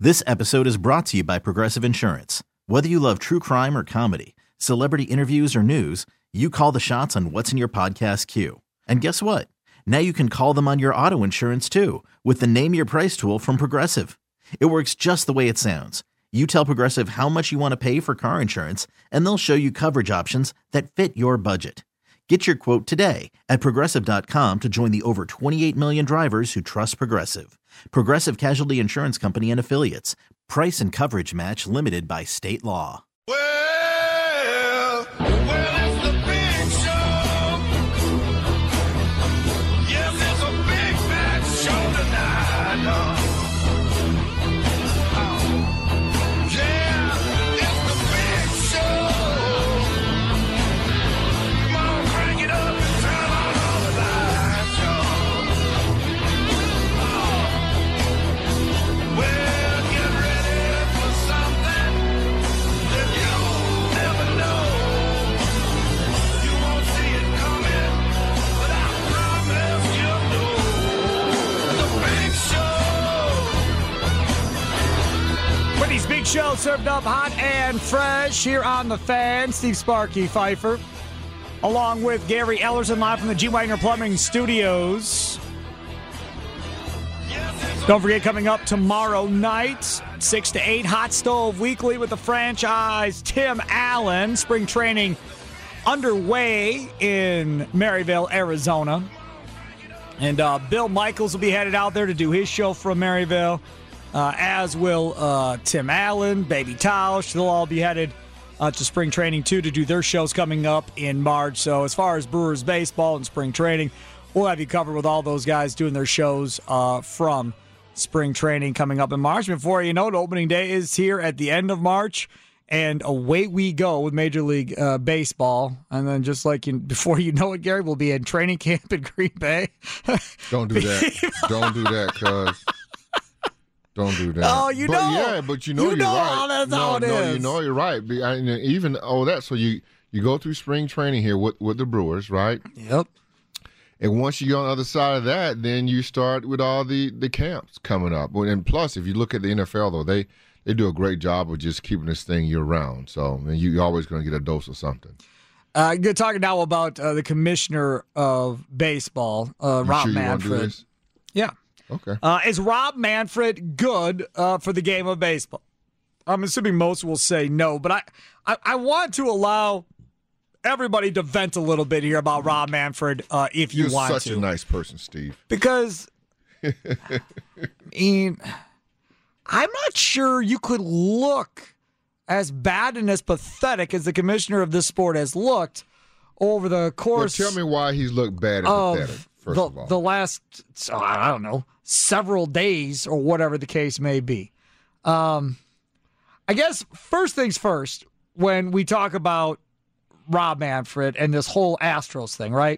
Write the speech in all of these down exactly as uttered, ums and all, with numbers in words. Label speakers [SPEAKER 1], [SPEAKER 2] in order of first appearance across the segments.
[SPEAKER 1] This episode is brought to you by Progressive Insurance. Whether you love true crime or comedy, celebrity interviews or news, you call the shots on what's in your podcast queue. And guess what? Now you can call them on your auto insurance too with the Name Your Price tool from Progressive. It works just the way it sounds. You tell Progressive how much you want to pay for car insurance, and they'll show you coverage options that fit your budget. Get your quote today at Progressive dot com to join the over twenty-eight million drivers who trust Progressive. Progressive Casualty Insurance Company and Affiliates. Price and coverage match limited by state law.
[SPEAKER 2] Well, well, it's the big show. Yes, it's a big fat show tonight. Oh. Yeah, it's the big show. Come on, crank it up and turn on all the lights, y'all. Oh. Well, get ready for something that you'll never know. You won't see it coming, but I promise you'll know. The big show.
[SPEAKER 3] Whitney's Big Show served up hot and fresh here on The Fan. Steve Sparky Pfeiffer, along with Gary Ellerson, live from the G. Wagner Plumbing Studios. Don't forget, coming up tomorrow night, six to eight, Hot Stove Weekly with the franchise Tim Allen. Spring training underway in Maryville, Arizona. And uh, Bill Michaels will be headed out there to do his show from Maryville, uh, as will uh, Tim Allen, Baby Tausch. They'll all be headed uh, to spring training, too, to do their shows coming up in March. So as far as Brewers baseball and spring training, we'll have you covered with all those guys doing their shows uh, from spring training coming up in March. Before you know it, opening day is here at the end of March, and away we go with Major League uh, Baseball. And then just like you, before you know it, Gary, we'll be in training camp in Green Bay.
[SPEAKER 4] Don't do that. Don't do that, cuz. Don't do that.
[SPEAKER 3] Oh, you
[SPEAKER 4] but,
[SPEAKER 3] know.
[SPEAKER 4] Yeah, but you know
[SPEAKER 3] You
[SPEAKER 4] you're
[SPEAKER 3] know
[SPEAKER 4] right.
[SPEAKER 3] how that's
[SPEAKER 4] no,
[SPEAKER 3] how it
[SPEAKER 4] no,
[SPEAKER 3] is.
[SPEAKER 4] you know you're right. Be- I, even oh, that so you you go through spring training here with with the Brewers, right?
[SPEAKER 3] Yep.
[SPEAKER 4] And once you get on the other side of that, then you start with all the, the camps coming up. And plus, if you look at the N F L, though, they, they do a great job of just keeping this thing year-round. So I mean, you, you're always going to get a dose of something.
[SPEAKER 3] Uh, you're talking now about uh, the commissioner of baseball, uh,
[SPEAKER 4] You
[SPEAKER 3] Rob
[SPEAKER 4] sure you want to do
[SPEAKER 3] Manfred.
[SPEAKER 4] this?
[SPEAKER 3] Yeah.
[SPEAKER 4] Okay.
[SPEAKER 3] Uh, is Rob Manfred good uh, for the game of baseball? I'm assuming most will say no, but I, I, I want to allow everybody to vent a little bit here about Rob Manfred uh, if you
[SPEAKER 4] You're
[SPEAKER 3] want
[SPEAKER 4] such
[SPEAKER 3] to.
[SPEAKER 4] a nice person, Steve.
[SPEAKER 3] Because, I mean, I'm not sure you could look as bad and as pathetic as the commissioner of this sport has looked over the
[SPEAKER 4] Well,
[SPEAKER 3] course
[SPEAKER 4] tell me why he's looked bad and
[SPEAKER 3] of
[SPEAKER 4] pathetic, first
[SPEAKER 3] the,
[SPEAKER 4] of all.
[SPEAKER 3] the last, so, I don't know, several days or whatever the case may be. Um, I guess first things first, when we talk about Rob Manfred and this whole Astros thing, right?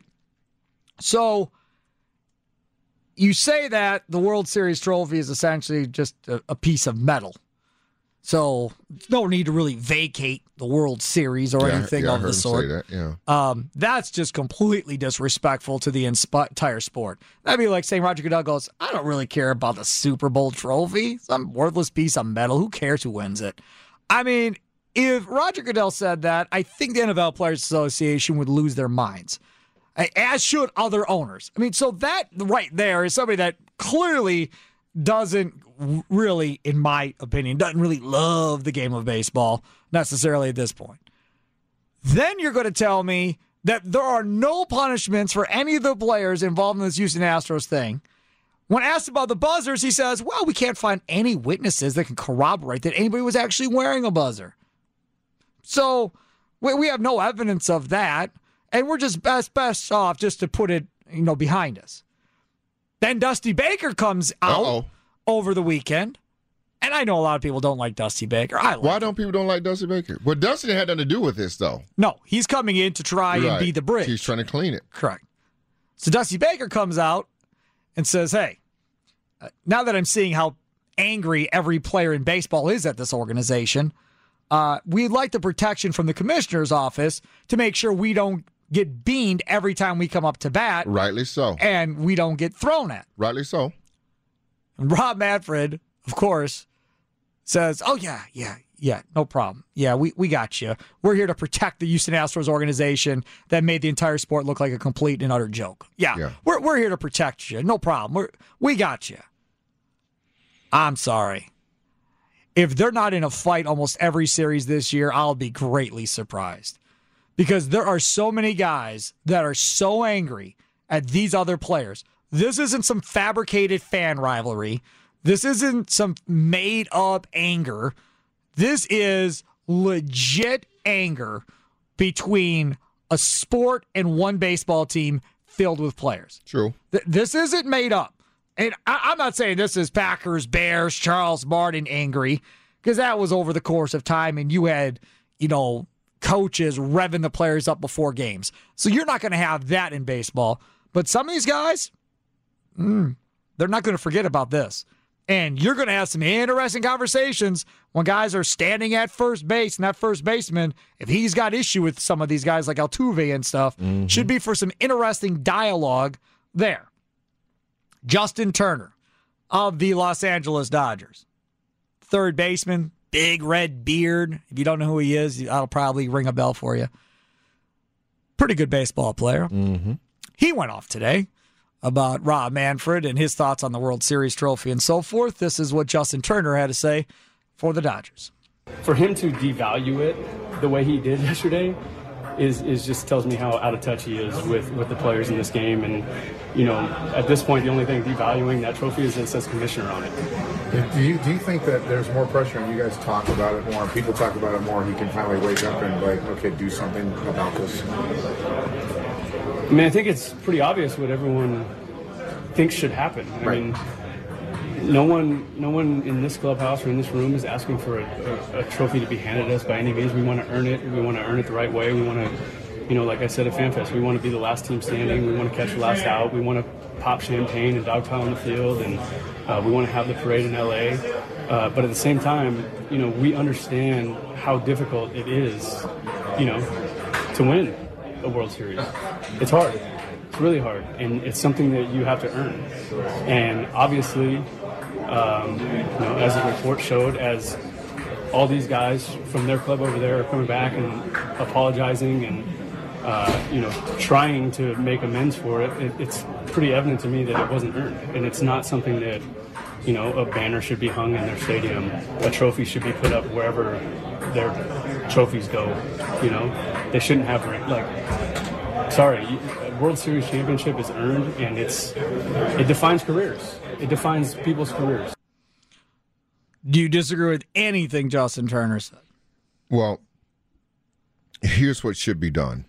[SPEAKER 3] So you say that the World Series trophy is essentially just a, a piece of metal. So no need to really vacate the World Series or
[SPEAKER 4] yeah,
[SPEAKER 3] anything
[SPEAKER 4] yeah, I
[SPEAKER 3] of
[SPEAKER 4] heard
[SPEAKER 3] the
[SPEAKER 4] him
[SPEAKER 3] sort.
[SPEAKER 4] Say that, yeah.
[SPEAKER 3] Um, that's just completely disrespectful to the insp- entire sport. That'd be like saying Roger Goodell goes, I don't really care about the Super Bowl trophy. Some worthless piece of metal. Who cares who wins it? I mean, if Roger Goodell said that, I think the N F L Players Association would lose their minds, as should other owners. I mean, so that right there is somebody that clearly doesn't really, in my opinion, doesn't really love the game of baseball necessarily at this point. Then you're going to tell me that there are no punishments for any of the players involved in this Houston Astros thing. When asked about the buzzers, he says, well, we can't find any witnesses that can corroborate that anybody was actually wearing a buzzer. So we, we have no evidence of that, and we're just best best off just to put it, you know, behind us. Then Dusty Baker comes out
[SPEAKER 4] Uh-oh.
[SPEAKER 3] over the weekend, and I know a lot of people don't like Dusty Baker. I like
[SPEAKER 4] Why
[SPEAKER 3] him.
[SPEAKER 4] don't people don't like Dusty Baker? Well, Dusty had nothing to do with this, though.
[SPEAKER 3] No, he's coming in to try and
[SPEAKER 4] Right.
[SPEAKER 3] be the bridge.
[SPEAKER 4] He's trying to clean it.
[SPEAKER 3] Correct. So Dusty Baker comes out and says, hey, uh, now that I'm seeing how angry every player in baseball is at this organization, uh, we'd like the protection from the commissioner's office to make sure we don't get beamed every time we come up to bat.
[SPEAKER 4] Rightly so.
[SPEAKER 3] And we don't get thrown at.
[SPEAKER 4] Rightly so.
[SPEAKER 3] And Rob Manfred, of course, says, oh, yeah, yeah, yeah, no problem. Yeah, we, we got you. We're here to protect the Houston Astros organization that made the entire sport look like a complete and utter joke. Yeah,
[SPEAKER 4] Yeah.
[SPEAKER 3] We're, we're here to protect you. No problem. We're, we got you. I'm sorry. If they're not in a fight almost every series this year, I'll be greatly surprised. Because there are so many guys that are so angry at these other players. This isn't some fabricated fan rivalry. This isn't some made-up anger. This is legit anger between a sport and one baseball team filled with players.
[SPEAKER 4] True.
[SPEAKER 3] Th- this isn't made up. And I- I'm not saying this is Packers, Bears, Charles Martin angry, because that was over the course of time, and you had, you know, coaches revving the players up before games. So you're not going to have that in baseball. But some of these guys, mm, they're not going to forget about this. And you're going to have some interesting conversations when guys are standing at first base, and that first baseman, if he's got issue with some of these guys like Altuve and stuff, mm-hmm. should be for some interesting dialogue there. Justin Turner of the Los Angeles Dodgers. Third baseman, big red beard. If you don't know who he is, that'll probably ring a bell for you. Pretty good baseball player.
[SPEAKER 4] Mm-hmm.
[SPEAKER 3] He went off today about Rob Manfred and his thoughts on the World Series trophy and so forth. This is what Justin Turner had to say for the Dodgers.
[SPEAKER 5] For him to devalue it the way he did yesterday is is just tells me how out of touch he is with, with the players in this game. And, you know, at this point, the only thing devaluing that trophy is that it says commissioner on it.
[SPEAKER 6] Do you, do you think that there's more pressure and you guys talk about it more, and people talk about it more, and he can finally wake up and, like, okay, do something about this?
[SPEAKER 5] I mean, I think it's pretty obvious what everyone thinks should happen. I
[SPEAKER 6] Right.
[SPEAKER 5] mean, no one, no one in this clubhouse or in this room is asking for a, a, a trophy to be handed us by any means. We want to earn it. We want to earn it the right way. We want to, you know, like I said at FanFest, we want to be the last team standing. We want to catch the last out. We want to pop champagne and dogpile on the field, and uh, we want to have the parade in L A. Uh, but at the same time, you know, we understand how difficult it is, you know, to win a World Series. It's hard. It's really hard, and it's something that you have to earn. And obviously, um, you know, as the report showed, as all these guys from their club over there are coming back and apologizing and uh, you know, trying to make amends for it, it, it's pretty evident to me that it wasn't earned, and it's not something that, you know, a banner should be hung in their stadium, a trophy should be put up wherever their trophies go. You know, they shouldn't have, like, sorry, a World Series championship is earned, and it's it defines careers. It defines people's careers.
[SPEAKER 3] Do you disagree with anything Justin Turner said?
[SPEAKER 4] Well, here's what should be done.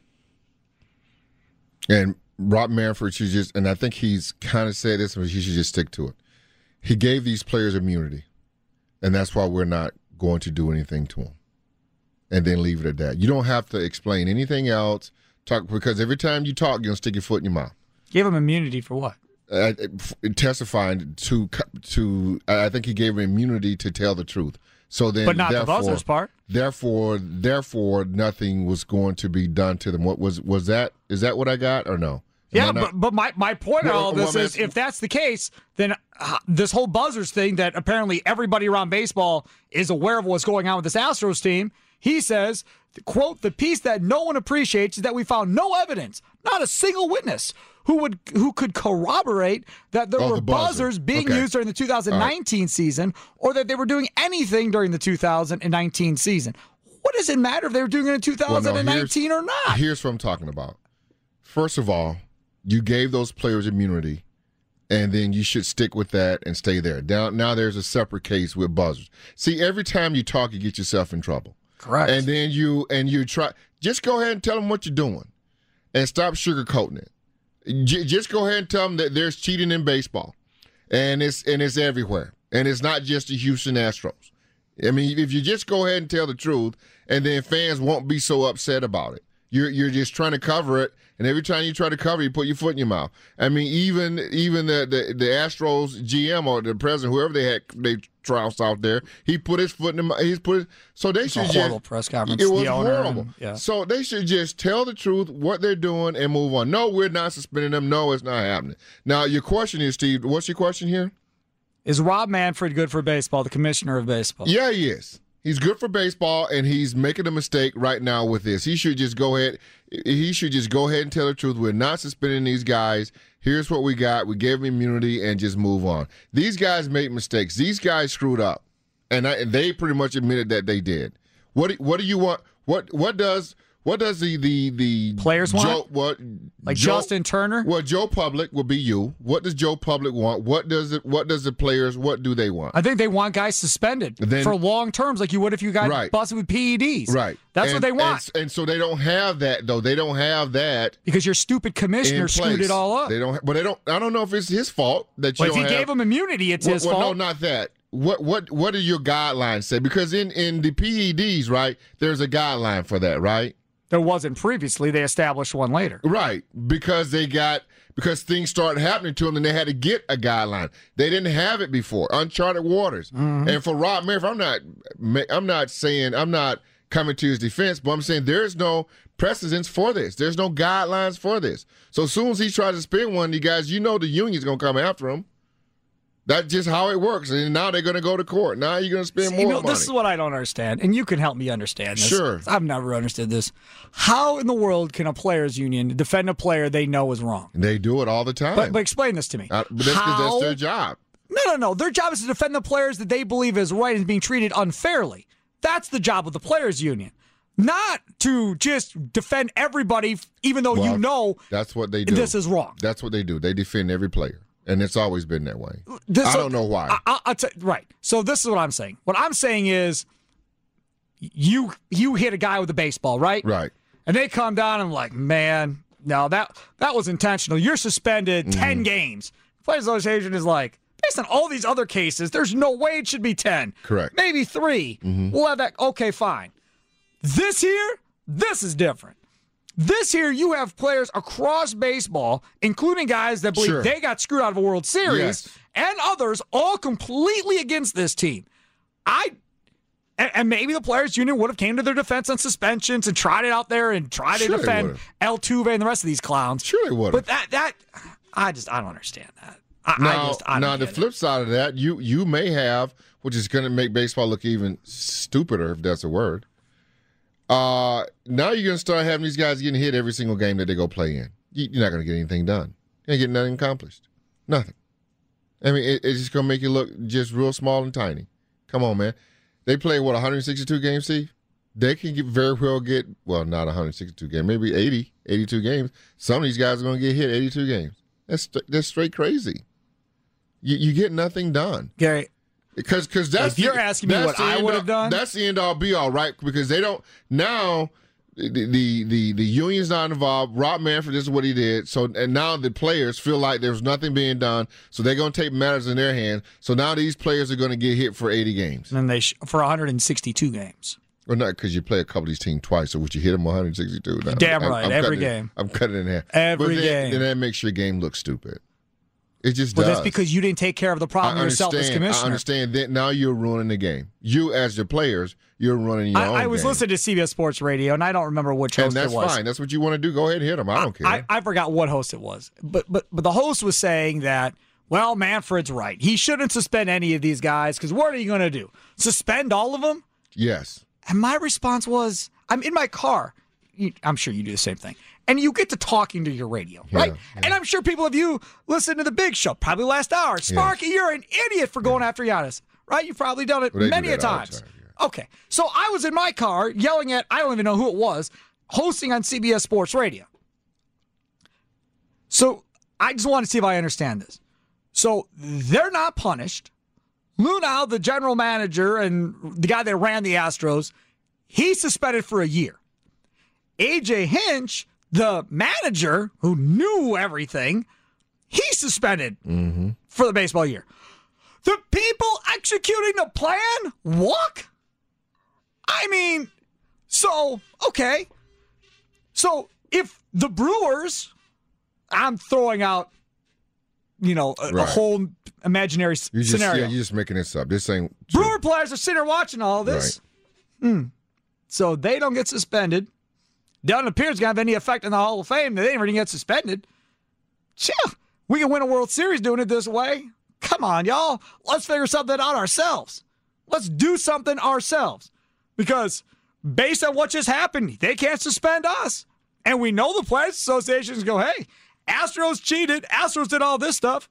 [SPEAKER 4] And Rob Manfred should just, and I think he's kind of said this, but he should just stick to it. He gave these players immunity, and that's why we're not going to do anything to them. And then leave it at that. You don't have to explain anything else, talk because every time you talk, you're going to stick your foot in your mouth.
[SPEAKER 3] Give him immunity for what?
[SPEAKER 4] Uh, testifying to, to, I think he gave him immunity to tell the truth. So then,
[SPEAKER 3] but not
[SPEAKER 4] therefore,
[SPEAKER 3] the buzzers part.
[SPEAKER 4] Therefore, therefore, nothing was going to be done to them. What was was that? Is that what I got or no? Am
[SPEAKER 3] yeah,
[SPEAKER 4] I not-
[SPEAKER 3] but but my, my point
[SPEAKER 4] No,
[SPEAKER 3] on all this
[SPEAKER 4] well,
[SPEAKER 3] is,
[SPEAKER 4] man,
[SPEAKER 3] if that's the case, then uh, this whole buzzers thing that apparently everybody around baseball is aware of what's going on with this Astros team. He says, quote, "The piece that no one appreciates is that we found no evidence, not a single witness, who would who could corroborate that there
[SPEAKER 4] Oh,
[SPEAKER 3] were
[SPEAKER 4] the buzzer.
[SPEAKER 3] buzzers being
[SPEAKER 4] Okay.
[SPEAKER 3] used during the two thousand nineteen right. season, or that they were doing anything during the two thousand nineteen season. What does it matter if they were doing it in two thousand nineteen
[SPEAKER 4] well, no,
[SPEAKER 3] or not?"
[SPEAKER 4] Here's what I'm talking about. First of all, you gave those players immunity, and then you should stick with that and stay there. Now, now there's a separate case with buzzers. See, every time you talk, you get yourself in trouble.
[SPEAKER 3] Correct.
[SPEAKER 4] And then you and you try. Just go ahead and tell them what you're doing, and stop sugarcoating it. J- just go ahead and tell them that there's cheating in baseball, and it's and it's everywhere, and it's not just the Houston Astros. I mean, if you just go ahead and tell the truth, and then fans won't be so upset about it. You're you're just trying to cover it, and every time you try to cover it, you put your foot in your mouth. I mean, even even the the, the Astros G M or the president, whoever they had they trounced out there, he put his foot in the mouth. He's put his, so they
[SPEAKER 3] It's
[SPEAKER 4] should
[SPEAKER 3] a horrible
[SPEAKER 4] just,
[SPEAKER 3] press conference.
[SPEAKER 4] It was
[SPEAKER 3] the owner
[SPEAKER 4] horrible.
[SPEAKER 3] and- yeah.
[SPEAKER 4] So they should just tell the truth, what they're doing, and move on. No, we're not suspending them. No, it's not happening. Now, your question is, Steve, what's your question here?
[SPEAKER 3] Is Rob Manfred good for baseball, the commissioner of baseball?
[SPEAKER 4] Yeah, he is. He's good for baseball, and he's making a mistake right now with this. He should just go ahead. He should just go ahead and tell the truth. We're not suspending these guys. Here's what we got. We gave them immunity and just move on. These guys made mistakes. These guys screwed up, and, I, and they pretty much admitted that they did. What do, What do you want? What What does What does the the the
[SPEAKER 3] players
[SPEAKER 4] Joe,
[SPEAKER 3] want?
[SPEAKER 4] What
[SPEAKER 3] Like
[SPEAKER 4] Joe,
[SPEAKER 3] Justin Turner?
[SPEAKER 4] Well, Joe Public will be you. What does Joe Public want? What does it? What does the players? What do they want?
[SPEAKER 3] I think they want guys suspended
[SPEAKER 4] Then-
[SPEAKER 3] for long terms, like you would if you got
[SPEAKER 4] Right.
[SPEAKER 3] busted with P E Ds.
[SPEAKER 4] Right.
[SPEAKER 3] That's
[SPEAKER 4] And-
[SPEAKER 3] what they want.
[SPEAKER 4] And, and so they don't have that though. They don't have that
[SPEAKER 3] Because your stupid
[SPEAKER 4] in
[SPEAKER 3] commissioner
[SPEAKER 4] place.
[SPEAKER 3] screwed it all up.
[SPEAKER 4] They don't. But they don't. I don't know if it's his fault that you
[SPEAKER 3] But if
[SPEAKER 4] don't
[SPEAKER 3] he
[SPEAKER 4] have.
[SPEAKER 3] gave him immunity, it's
[SPEAKER 4] well,
[SPEAKER 3] his
[SPEAKER 4] well,
[SPEAKER 3] fault.
[SPEAKER 4] no, not that. What what what do your guidelines say? Because in in the P E Ds, right, there's a guideline for that, right?
[SPEAKER 3] There wasn't previously. They established one later.
[SPEAKER 4] Right, because they got because things started happening to them, and they had to get a guideline. They didn't have it before, uncharted waters.
[SPEAKER 3] Mm-hmm.
[SPEAKER 4] And for Rob Manfred, I'm not, I'm not saying I'm not coming to his defense, but I'm saying there's no precedence for this. There's no guidelines for this. So as soon as he tries to spin one, you guys, you know the union's gonna come after him. That's just how it works. And now they're going to go to court. Now you're going to spend
[SPEAKER 3] See,
[SPEAKER 4] more
[SPEAKER 3] you know,
[SPEAKER 4] money.
[SPEAKER 3] this is what I don't understand, and you can help me understand this.
[SPEAKER 4] Sure.
[SPEAKER 3] I've never understood this. How in the world can a players' union defend a player they know is wrong?
[SPEAKER 4] They do it all the time.
[SPEAKER 3] But, but explain this to me.
[SPEAKER 4] Uh, but that's, 'cause
[SPEAKER 3] How?
[SPEAKER 4] that's their job.
[SPEAKER 3] No, no, no. Their job is to defend the players that they believe is right and being treated unfairly. That's the job of the players' union, not to just defend everybody, even though
[SPEAKER 4] Well,
[SPEAKER 3] you know
[SPEAKER 4] That's what they do.
[SPEAKER 3] this is wrong.
[SPEAKER 4] That's what they do. They defend every player. And it's always been that way.
[SPEAKER 3] This-
[SPEAKER 4] I don't know why.
[SPEAKER 3] I, I, I'll tell- right. So this is what I'm saying. What I'm saying is, you you hit a guy with a baseball, right?
[SPEAKER 4] Right.
[SPEAKER 3] And they come down and like, man, no, that that was intentional. You're suspended
[SPEAKER 4] Mm-hmm.
[SPEAKER 3] ten games. Players Association is like, based on all these other cases, there's no way it should be ten.
[SPEAKER 4] Correct.
[SPEAKER 3] Maybe three. We'll have that. Okay, fine. This here, this is different. This here, you have players across baseball, including guys that believe
[SPEAKER 4] Sure.
[SPEAKER 3] they got screwed out of a World Series,
[SPEAKER 4] Yes.
[SPEAKER 3] and others, all completely against this team. I and, and maybe the players' union would have came to their defense on suspensions and tried it out there and tried
[SPEAKER 4] Sure
[SPEAKER 3] to
[SPEAKER 4] they
[SPEAKER 3] defend
[SPEAKER 4] would've.
[SPEAKER 3] Altuve and the rest of these clowns.
[SPEAKER 4] Sure they would have.
[SPEAKER 3] But that that I just I don't understand that. I, I
[SPEAKER 4] Now,
[SPEAKER 3] just I don't
[SPEAKER 4] now the
[SPEAKER 3] get it.
[SPEAKER 4] flip side of that, you you may have, which is going to make baseball look even stupider, if that's a word. Uh, now you're going to start having these guys getting hit every single game that they go play in. You- You're not going to get anything done. You're going to get nothing accomplished. Nothing. I mean, it, it's just going to make you look just real small and tiny. Come on, man. They play, what, one hundred sixty-two games, Steve? They can get very well get, well, not one hundred sixty-two games, maybe eighty, eighty-two games. Some of these guys are going to get hit eighty-two games. That's that's straight crazy. You, you get nothing done.
[SPEAKER 3] Gary,
[SPEAKER 4] Because because that's
[SPEAKER 3] If you're
[SPEAKER 4] the-
[SPEAKER 3] asking me
[SPEAKER 4] that's
[SPEAKER 3] what
[SPEAKER 4] the
[SPEAKER 3] I
[SPEAKER 4] end
[SPEAKER 3] would
[SPEAKER 4] all-
[SPEAKER 3] have done?
[SPEAKER 4] That's the end all be all, right? Because they don't now. The, the the the union's not involved. Rob Manfred, this is what he did. So and now the players feel like there's nothing being done. So they're going to take matters in their hands. So now these players are going to get hit for eighty games.
[SPEAKER 3] and then they sh- for one hundred sixty-two games.
[SPEAKER 4] Well, not because you play a couple of these teams twice. So would you hit them one hundred sixty-two? No,
[SPEAKER 3] Damn
[SPEAKER 4] I'm-
[SPEAKER 3] right,
[SPEAKER 4] I'm
[SPEAKER 3] every
[SPEAKER 4] cutting it-
[SPEAKER 3] game.
[SPEAKER 4] I'm cutting it in half.
[SPEAKER 3] Every
[SPEAKER 4] but then,
[SPEAKER 3] game.
[SPEAKER 4] Then that makes your game look stupid. It just
[SPEAKER 3] But
[SPEAKER 4] does.
[SPEAKER 3] that's because you didn't take care of the problem
[SPEAKER 4] I
[SPEAKER 3] yourself as
[SPEAKER 4] understand.
[SPEAKER 3] commissioner.
[SPEAKER 4] I understand that now you're ruining the game. You, as the players, you're running your
[SPEAKER 3] I,
[SPEAKER 4] own
[SPEAKER 3] I was
[SPEAKER 4] game.
[SPEAKER 3] listening to C B S Sports Radio, and I don't remember which
[SPEAKER 4] And
[SPEAKER 3] host
[SPEAKER 4] that's
[SPEAKER 3] it was.
[SPEAKER 4] fine. That's what you want to do. Go ahead and hit them. I don't care.
[SPEAKER 3] I, I forgot what host it was, but but but the host was saying that, well, Manfred's right. He shouldn't suspend any of these guys because what are you going to do? Suspend all of them?
[SPEAKER 4] yes.
[SPEAKER 3] And my response was, I'm in my car. You- I'm sure you do the same thing. And you get to talking to your radio, right?
[SPEAKER 4] yeah.
[SPEAKER 3] And I'm sure people of you listen to the Big Show, probably last hour. Sparky, you're an idiot for going after Giannis, right? You've probably done it
[SPEAKER 4] Well, they do
[SPEAKER 3] many a
[SPEAKER 4] that all the
[SPEAKER 3] times.
[SPEAKER 4] time, yeah.
[SPEAKER 3] Okay, so I was in my car yelling at, I don't even know who it was, hosting on C B S Sports Radio. So I just want to see if I understand this. So they're not punished. Lunau, the general manager and the guy that ran the Astros, he's suspended for a year. A J Hinch, the manager who knew everything, he's suspended for the baseball year. The people executing the plan walk? I mean, so, okay. So if the Brewers, I'm throwing out, you know, a, a
[SPEAKER 4] Right.
[SPEAKER 3] whole imaginary s-
[SPEAKER 4] You just,
[SPEAKER 3] scenario.
[SPEAKER 4] yeah, you're just making this up. This ain't true.
[SPEAKER 3] Brewer players are sitting there watching all this. Hmm. So they don't get suspended. Doesn't appear it's going to have any effect on the Hall of Fame. They didn't even get suspended. Chill. We can win a World Series doing it this way. come on, y'all. Let's figure something out ourselves. Let's do something ourselves. Because based on what just happened, they can't suspend us. And we know the Players Associations go, hey, Astros cheated. Astros did all this stuff.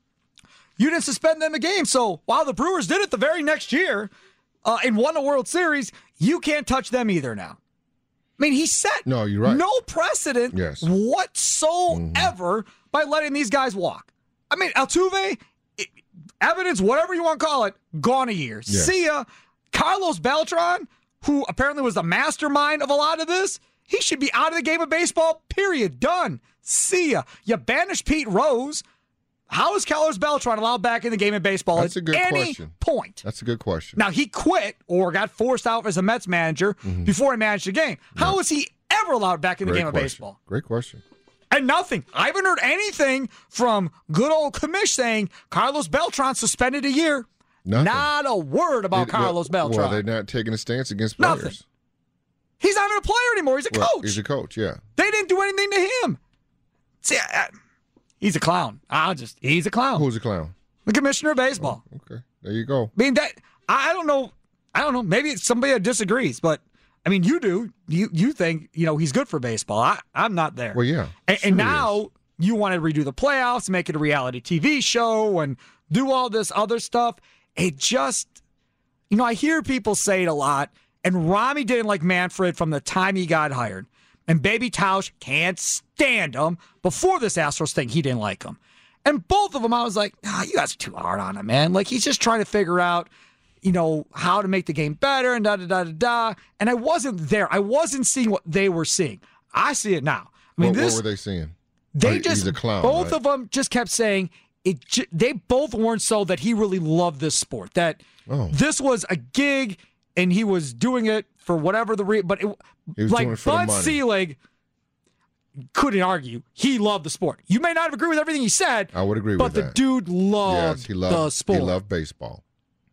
[SPEAKER 3] You didn't suspend them a game. So while the Brewers did it the very next year uh, and won a World Series, you can't touch them either now. I mean, he set
[SPEAKER 4] No, you're right.
[SPEAKER 3] no precedent
[SPEAKER 4] Yes.
[SPEAKER 3] whatsoever mm-hmm. by letting these guys walk. I mean, Altuve, it, evidence, whatever you want to call it, gone a year.
[SPEAKER 4] Yes.
[SPEAKER 3] See ya. Carlos Beltran, who apparently was the mastermind of a lot of this, he should be out of the game of baseball, period. Done. See ya. You banish Pete Rose. How is Carlos Beltran allowed back in the game of baseball
[SPEAKER 4] That's
[SPEAKER 3] at
[SPEAKER 4] a good
[SPEAKER 3] any
[SPEAKER 4] question.
[SPEAKER 3] point?
[SPEAKER 4] That's a good question.
[SPEAKER 3] Now, he quit or got forced out as a Mets manager mm-hmm. before he managed the game. How was he ever allowed back in the
[SPEAKER 4] Great
[SPEAKER 3] game of
[SPEAKER 4] question.
[SPEAKER 3] baseball?
[SPEAKER 4] Great question.
[SPEAKER 3] And nothing. I haven't heard anything from good old Commish saying Carlos Beltran suspended a year.
[SPEAKER 4] Nothing.
[SPEAKER 3] Not a word about
[SPEAKER 4] It-
[SPEAKER 3] Carlos
[SPEAKER 4] well,
[SPEAKER 3] Beltran.
[SPEAKER 4] Well, they're not taking a stance against players.
[SPEAKER 3] Nothing. He's not even a player anymore. He's a
[SPEAKER 4] Well,
[SPEAKER 3] coach.
[SPEAKER 4] He's a coach, yeah.
[SPEAKER 3] They didn't do anything to him. See, I, I, he's a clown. I'll just, he's a clown.
[SPEAKER 4] Who's a clown?
[SPEAKER 3] The commissioner of baseball.
[SPEAKER 4] Oh, okay, there you go.
[SPEAKER 3] I mean, that I I don't know. I don't know. Maybe it's somebody that disagrees, but I mean, you do. You you think you know he's good for baseball. I I'm not there.
[SPEAKER 4] Well, yeah.
[SPEAKER 3] And,
[SPEAKER 4] sure
[SPEAKER 3] and
[SPEAKER 4] he is.
[SPEAKER 3] now you want to redo the playoffs, make it a reality T V show, and do all this other stuff. It just, you know, I hear people say it a lot. And Rami didn't like Manfred from the time he got hired. And Baby Tausch can't stand him. Before this Astros thing, he didn't like him. And both of them, I was like, ah, you guys are too hard on him, man. Like, he's just trying to figure out, you know, how to make the game better and da-da-da-da-da. And I wasn't there. I wasn't seeing what they were seeing. I see it now. I mean,
[SPEAKER 4] what,
[SPEAKER 3] this,
[SPEAKER 4] what were they seeing?
[SPEAKER 3] they
[SPEAKER 4] Oh, he-
[SPEAKER 3] just,
[SPEAKER 4] he's a clown,
[SPEAKER 3] both
[SPEAKER 4] right?
[SPEAKER 3] of them just kept saying, it. Ju- they both weren't so that he really loved this sport. That
[SPEAKER 4] Oh.
[SPEAKER 3] this was a gig and he was doing it for whatever the reason. But it,
[SPEAKER 4] He was
[SPEAKER 3] like
[SPEAKER 4] doing it for the
[SPEAKER 3] Bud
[SPEAKER 4] money.
[SPEAKER 3] Selig couldn't argue. He loved the sport. You may not have agreed with everything he said.
[SPEAKER 4] I would agree
[SPEAKER 3] but
[SPEAKER 4] with
[SPEAKER 3] the
[SPEAKER 4] that.
[SPEAKER 3] dude loved
[SPEAKER 4] Yes, he loved
[SPEAKER 3] the sport.
[SPEAKER 4] He loved baseball.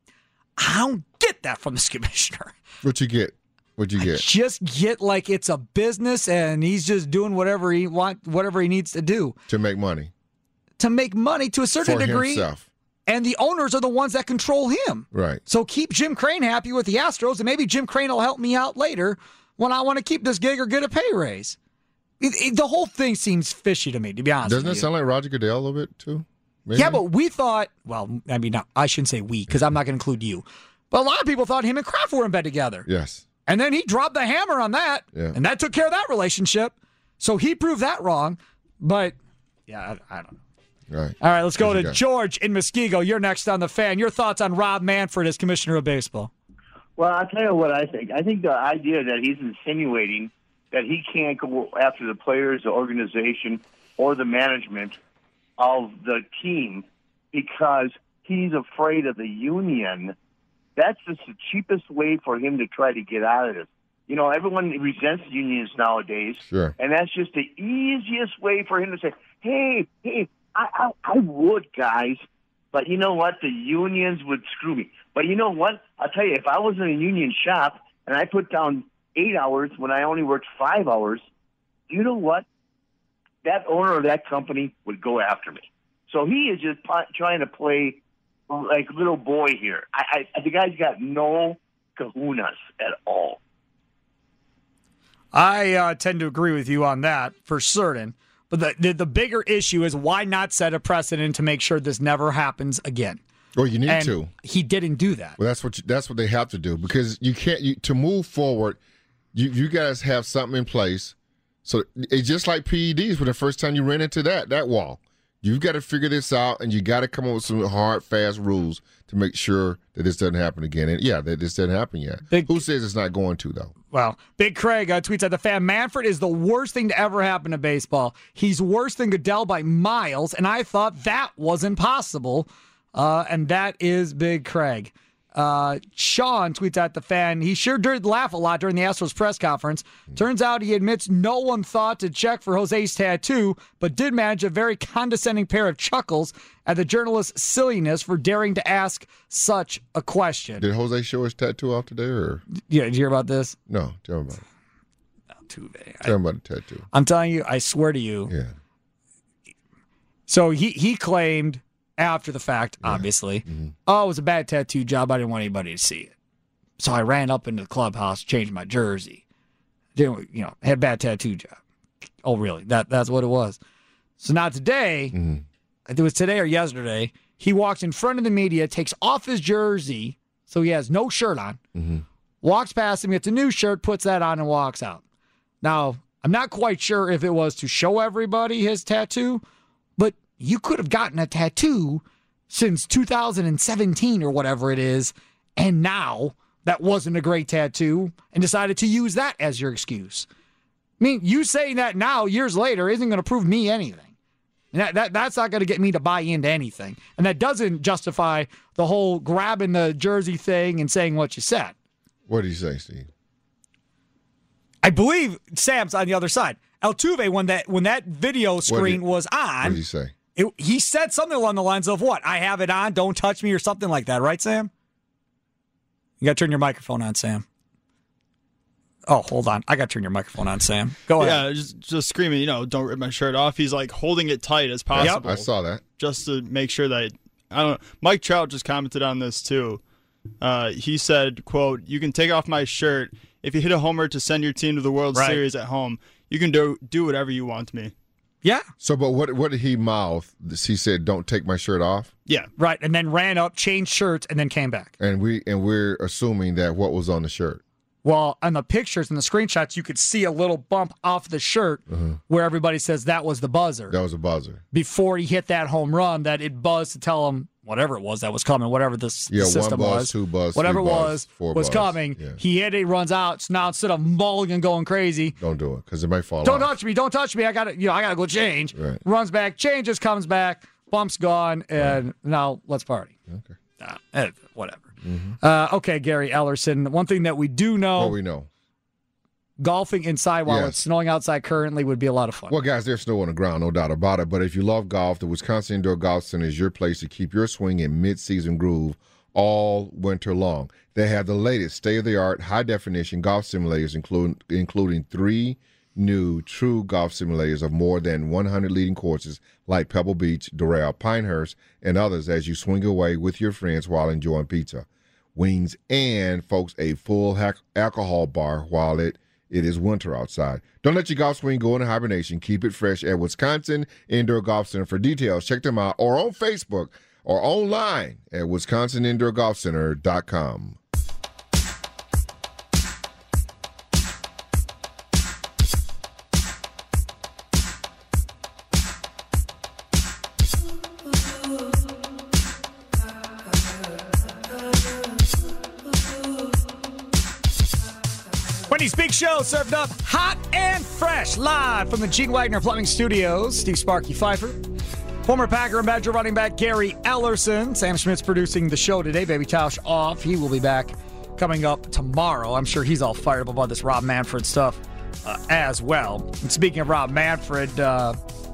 [SPEAKER 3] I don't get that from this commissioner.
[SPEAKER 4] What you get? What you get?
[SPEAKER 3] Just get like it's a business and he's just doing whatever he want, whatever he needs to do
[SPEAKER 4] To make money
[SPEAKER 3] to make money to a certain
[SPEAKER 4] for
[SPEAKER 3] degree.
[SPEAKER 4] himself.
[SPEAKER 3] And the owners are the ones that control him.
[SPEAKER 4] Right.
[SPEAKER 3] So keep Jim Crane happy with the Astros, and maybe Jim Crane will help me out later when I want to keep this gig or get a pay raise. It, it, the whole thing seems fishy to me, to be honest
[SPEAKER 4] Doesn't
[SPEAKER 3] with
[SPEAKER 4] it
[SPEAKER 3] you.
[SPEAKER 4] sound like Roger Goodell a little bit too? Maybe?
[SPEAKER 3] Yeah, but we thought, well, I mean, no, I shouldn't say we because I'm not going to include you. But a lot of people thought him and Kraft were in bed together.
[SPEAKER 4] Yes.
[SPEAKER 3] And then he dropped the hammer on that,
[SPEAKER 4] Yeah.
[SPEAKER 3] and that took care of that relationship. So he proved that wrong. But, yeah, I, I don't know.
[SPEAKER 4] Right.
[SPEAKER 3] All right, let's go
[SPEAKER 4] What you
[SPEAKER 3] to
[SPEAKER 4] got?
[SPEAKER 3] George in Muskego. You're next on the Fan. Your thoughts on Rob Manfred as commissioner of baseball?
[SPEAKER 7] Well, I'll tell you what I think. I think the idea that he's insinuating that he can't go after the players, the organization, or the management of the team because he's afraid of the union, that's just the cheapest way for him to try to get out of this. You know, everyone resents unions nowadays,
[SPEAKER 4] Sure.
[SPEAKER 7] and that's just the easiest way for him to say, hey, hey, I, I, I would, guys, but you know what? The unions would screw me. But you know what? I'll tell you, if I was in a union shop and I put down eight hours when I only worked five hours, you know what? That owner of that company would go after me. So he is just p- trying to play like little boy here. I, I, the guy's got no kahunas at all.
[SPEAKER 3] I uh, tend to agree with you on that for certain. But the, the the bigger issue is why not set a precedent to make sure this never happens again?
[SPEAKER 4] Well, you need
[SPEAKER 3] And
[SPEAKER 4] to.
[SPEAKER 3] he didn't do that.
[SPEAKER 4] Well, that's what you, that's what they have to do because you can't you, to move forward. You you guys have something in place. So it's just like P E Ds when the first time you ran into that that wall. You've got to figure this out, and you got to come up with some hard, fast rules to make sure that this doesn't happen again. And yeah, that this doesn't happen yet.
[SPEAKER 3] Big-
[SPEAKER 4] Who says it's not going to though?
[SPEAKER 3] Well, Big Craig uh, tweets at the Fan, Manfred is the worst thing to ever happen to baseball. He's worse than Goodell by miles, and I thought that wasn't possible. Uh, and that is Big Craig. Uh, Sean tweets at the Fan, he sure did laugh a lot during the Astros press conference. Turns out he admits no one thought to check for Jose's tattoo, but did manage a very condescending pair of chuckles at the journalist's silliness for daring to ask such a question.
[SPEAKER 4] Did Jose show his tattoo off today, or
[SPEAKER 3] Yeah, did you hear about this?
[SPEAKER 4] no? Tell me about it.
[SPEAKER 3] Altuve. I-
[SPEAKER 4] Tell me about the tattoo.
[SPEAKER 3] I'm telling you, I swear to you.
[SPEAKER 4] Yeah.
[SPEAKER 3] So he he claimed after the fact, obviously. Mm-hmm. Oh, it was a bad tattoo job. I didn't want anybody to see it. So I ran up into the clubhouse, changed my jersey. Didn't, you know, had a bad tattoo job. Oh, really? That That's what it was. So now today, mm-hmm. it was today or yesterday, he walks in front of the media, takes off his jersey, so he has no shirt on, mm-hmm. walks past him, gets a new shirt, puts that on, and walks out. Now, I'm not quite sure if it was to show everybody his tattoo, but you could have gotten a tattoo since two thousand seventeen or whatever it is, and now that wasn't a great tattoo, and decided to use that as your excuse. I mean, you saying that now, years later, isn't going to prove me anything. And that, that That's not going to get me to buy into anything. And that doesn't justify the whole grabbing the jersey thing and saying what you said.
[SPEAKER 4] What did you say, Steve?
[SPEAKER 3] I believe Sam's on the other side. Altuve, when that when that video screen
[SPEAKER 4] what did,
[SPEAKER 3] was on,
[SPEAKER 4] what did he say?
[SPEAKER 3] It, he said something along the lines of what? I have it on, don't touch me, or something like that, right, Sam? You got to turn your microphone on, Sam. Oh, hold on. I got to turn your microphone on, Sam. Go ahead.
[SPEAKER 8] Yeah, just, just screaming, you know, don't rip my shirt off. He's like holding it tight as possible.
[SPEAKER 4] Yep, I saw that.
[SPEAKER 8] Just to make sure that, I don't know. Mike Trout just commented on this too. Uh, he said, quote, "You can take off my shirt. If you hit a homer to send your team to the World
[SPEAKER 3] right.
[SPEAKER 8] Series at home, you can do do whatever you want to me."
[SPEAKER 3] Yeah.
[SPEAKER 4] So, but what what did he mouth? He said, "Don't take my shirt off."
[SPEAKER 8] Yeah.
[SPEAKER 3] Right, and then ran up, changed shirts, and then came back.
[SPEAKER 4] And we and we're assuming that what was on the shirt.
[SPEAKER 3] Well, on the pictures and the screenshots, you could see a little bump off the shirt uh-huh. where everybody says that was the buzzer.
[SPEAKER 4] That was a buzzer.
[SPEAKER 3] Before he hit that home run, that it buzzed to tell him whatever it was that was coming, whatever this
[SPEAKER 4] yeah,
[SPEAKER 3] system
[SPEAKER 4] one buzz,
[SPEAKER 3] was.
[SPEAKER 4] two buzz,
[SPEAKER 3] whatever
[SPEAKER 4] three
[SPEAKER 3] it
[SPEAKER 4] buzz,
[SPEAKER 3] was
[SPEAKER 4] four
[SPEAKER 3] was
[SPEAKER 4] buzz.
[SPEAKER 3] coming.
[SPEAKER 4] Yeah.
[SPEAKER 3] He hit it, he runs out. So now instead of mulling and going crazy,
[SPEAKER 4] don't do it because it might fall
[SPEAKER 3] Don't
[SPEAKER 4] off.
[SPEAKER 3] touch me, don't touch me. I gotta you know, I gotta go change.
[SPEAKER 4] Right.
[SPEAKER 3] Runs back, changes, comes back, bump's gone, and right. now let's party.
[SPEAKER 4] Okay.
[SPEAKER 3] Uh, eh, whatever. Mm-hmm. Uh, okay, Gary Ellerson. One thing that we do know.
[SPEAKER 4] What we know.
[SPEAKER 3] Golfing inside while
[SPEAKER 4] yes.
[SPEAKER 3] it's snowing outside currently would be a lot of fun.
[SPEAKER 4] Well, guys, there's snow on the ground, no doubt about it. But if you love golf, the Wisconsin Indoor Golf Center is your place to keep your swing in mid-season groove all winter long. They have the latest state-of-the-art, high-definition golf simulators, including including three new true golf simulators of more than one hundred leading courses like Pebble Beach, Doral, Pinehurst, and others as you swing away with your friends while enjoying pizza, wings, and, folks, a full ha- alcohol bar while it It is winter outside. Don't let your golf swing go into hibernation. Keep it fresh at Wisconsin Indoor Golf Center. For details, check them out or on Facebook or online at wisconsin indoor golf center dot com.
[SPEAKER 3] Wendy's Big Show served up hot and fresh live from the Gene Wagner Plumbing Studios. Steve Sparky Pfeiffer, former Packer and Badger running back Gary Ellerson. Sam Schmidt's producing the show today. Baby Tausch off. He will be back coming up tomorrow. I'm sure he's all fired up about this Rob Manfred stuff uh, as well. And speaking of Rob Manfred, uh,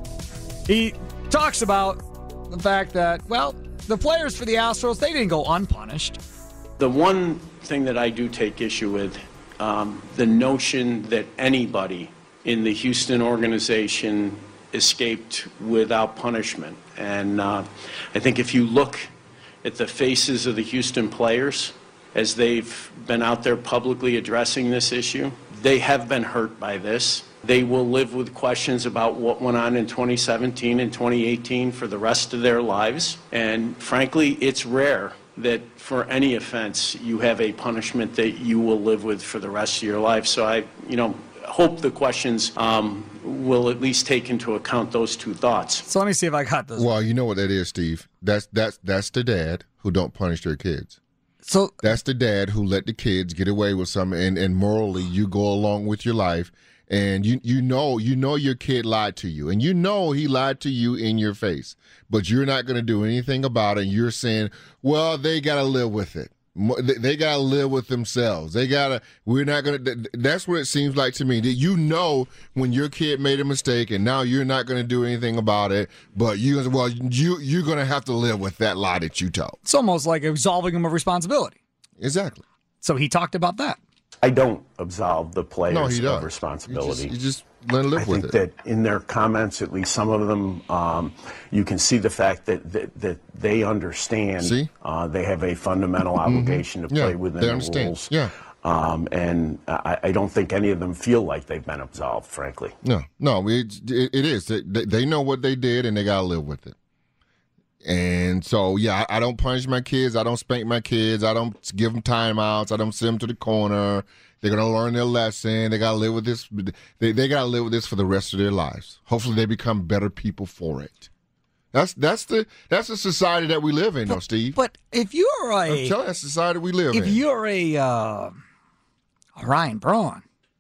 [SPEAKER 3] he talks about the fact that, well, the players for the Astros, they didn't go unpunished.
[SPEAKER 9] The one thing that I do take issue with, Um, the notion that anybody in the Houston organization escaped without punishment. And uh, I think if you look at the faces of the Houston players as they've been out there publicly addressing this issue, they have been hurt by this. They will live with questions about what went on in twenty seventeen and twenty eighteen for the rest of their lives. And frankly, it's rare that for any offense you have a punishment that you will live with for the rest of your life. So I, you know, hope the questions um, will at least take into account those two thoughts.
[SPEAKER 3] So let me see if I got this.
[SPEAKER 4] Well, you know what that is, Steve. That's that's that's the dad who don't punish their kids.
[SPEAKER 3] So
[SPEAKER 4] that's the dad who let the kids get away with something, and, and morally you go along with your life. And you you know you know your kid lied to you, and you know he lied to you in your face, but you're not going to do anything about it. And you're saying, well, they got to live with it. They got to live with themselves. They got to. We're not going to. That's what it seems like to me. That you know when your kid made a mistake, and now you're not going to do anything about it. But you, well, you you're going to have to live with that lie that you told.
[SPEAKER 3] It's almost like absolving him of responsibility.
[SPEAKER 4] Exactly.
[SPEAKER 3] So he talked about that.
[SPEAKER 9] I don't absolve the players
[SPEAKER 4] no, he
[SPEAKER 9] of
[SPEAKER 4] does.
[SPEAKER 9] responsibility.
[SPEAKER 4] He just, he just learn to live
[SPEAKER 9] I
[SPEAKER 4] with
[SPEAKER 9] think
[SPEAKER 4] it.
[SPEAKER 9] that in their comments, at least some of them, um, you can see the fact that that, that they understand.
[SPEAKER 4] See?
[SPEAKER 9] Uh, they have a fundamental obligation to play
[SPEAKER 4] Yeah,
[SPEAKER 9] within
[SPEAKER 4] they
[SPEAKER 9] the
[SPEAKER 4] understand.
[SPEAKER 9] rules.
[SPEAKER 4] Yeah.
[SPEAKER 9] Um, and I, I don't think any of them feel like they've been absolved, frankly.
[SPEAKER 4] No, no, it, it, it is. They, they know what they did, and they got to live with it. And so, yeah, I, I don't punish my kids. I don't spank my kids. I don't give them timeouts. I don't send them to the corner. They're going to learn their lesson. They got to live with this. They, they got to live with this for the rest of their lives. Hopefully they become better people for it. That's that's the that's the society that we live in, though, Steve.
[SPEAKER 3] But if you're a,
[SPEAKER 4] I'm telling you, that's the society we live
[SPEAKER 3] if
[SPEAKER 4] in.
[SPEAKER 3] you're a, uh, a Ryan Braun,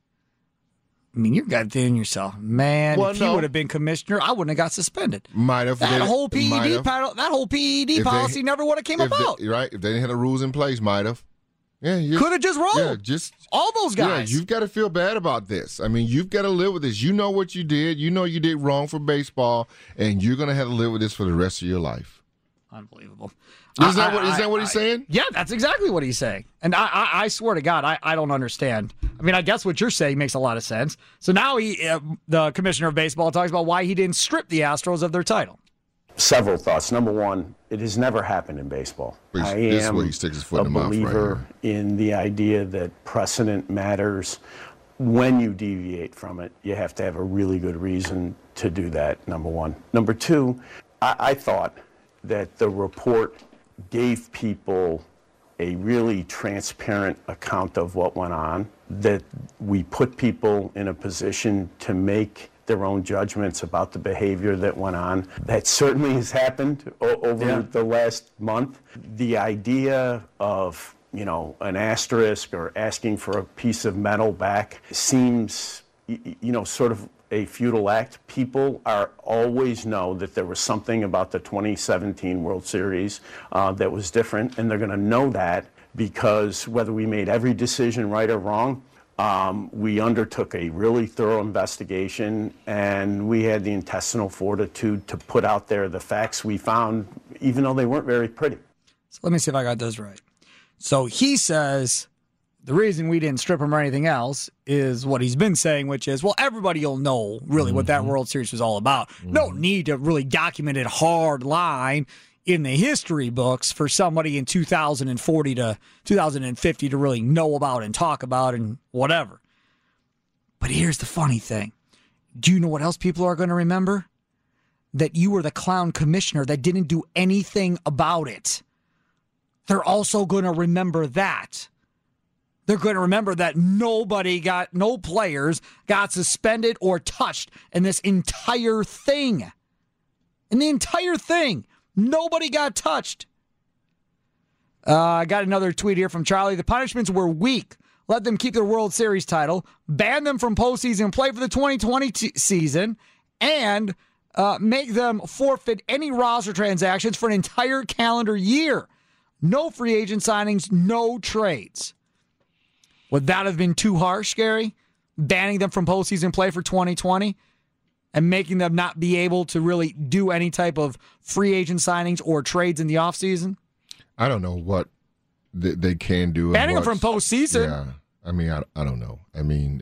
[SPEAKER 3] I mean, you're got thinking yourself, man.
[SPEAKER 4] Well,
[SPEAKER 3] if
[SPEAKER 4] no.
[SPEAKER 3] he would have been commissioner, I wouldn't have got suspended.
[SPEAKER 4] Might have.
[SPEAKER 3] That
[SPEAKER 4] they-
[SPEAKER 3] whole P E
[SPEAKER 4] might
[SPEAKER 3] D
[SPEAKER 4] have.
[SPEAKER 3] pol- that whole P E D
[SPEAKER 4] If they-
[SPEAKER 3] policy never would have came
[SPEAKER 4] If they-
[SPEAKER 3] about.
[SPEAKER 4] right? If they didn't have the rules in place, might have. Yeah, you
[SPEAKER 3] Could have just rolled.
[SPEAKER 4] Yeah, just
[SPEAKER 3] all those guys.
[SPEAKER 4] Yeah, you've got to feel bad about this. I mean, you've got to live with this. You know what you did. You know you did wrong for baseball, and you're going to have to live with this for the rest of your life.
[SPEAKER 3] Unbelievable.
[SPEAKER 4] Is that
[SPEAKER 3] I-
[SPEAKER 4] what is
[SPEAKER 3] I-
[SPEAKER 4] that what he's
[SPEAKER 3] I-
[SPEAKER 4] saying?
[SPEAKER 3] Yeah, that's exactly what he's saying. And I, I, I swear to God, I, I don't understand. I mean, I guess what you're saying makes a lot of sense. So now he, uh, the commissioner of baseball, talks about why he didn't strip the Astros of their title.
[SPEAKER 9] Several thoughts. Number one, it has never happened in baseball.
[SPEAKER 4] He's-
[SPEAKER 9] I
[SPEAKER 4] this is
[SPEAKER 9] am
[SPEAKER 4] where he sticks his foot
[SPEAKER 9] a
[SPEAKER 4] in the mouth right
[SPEAKER 9] believer in the idea that precedent matters. When you deviate from it, you have to have a really good reason to do that, number one. Number two, I, I thought that the report gave people a really transparent account of what went on, that we put people in a position to make their own judgments about the behavior that went on. That certainly has happened o- over
[SPEAKER 3] Yeah.
[SPEAKER 9] the last month. The idea of, you know, an asterisk or asking for a piece of metal back seems, y- y- you know, sort of a futile act. People are always know that there was something about the twenty seventeen World Series uh, that was different, and they're going to know that because whether we made every decision right or wrong, Um, we undertook a really thorough investigation, and we had the intestinal fortitude to put out there the facts we found, even though they weren't very pretty.
[SPEAKER 3] So let me see if I got this right. So he says the reason we didn't strip him or anything else is what he's been saying, which is, well, everybody will know really what that World Series was all about. No need to really document it hard line in the history books for somebody in two thousand forty to two thousand fifty to really know about and talk about and whatever. But here's the funny thing. Do you know what else people are going to remember? That you were the clown commissioner that didn't do anything about it. They're also going to remember that. They're going to remember that nobody got, no players got suspended or touched in this entire thing. In the entire thing. Nobody got touched. Uh, I got another tweet here from Charlie. The punishments were weak. Let them keep their World Series title, ban them from postseason play for the twenty twenty t- season, and uh, make them forfeit any roster transactions for an entire calendar year. No free agent signings, no trades. Would that have been too harsh, Gary? Banning them from postseason play for twenty twenty? And making them not be able to really do any type of free agent signings or trades in the offseason?
[SPEAKER 4] I don't know what th- they can do. and
[SPEAKER 3] Banning them
[SPEAKER 4] what's-
[SPEAKER 3] from postseason.
[SPEAKER 4] Yeah, I mean, I, I don't know. I mean,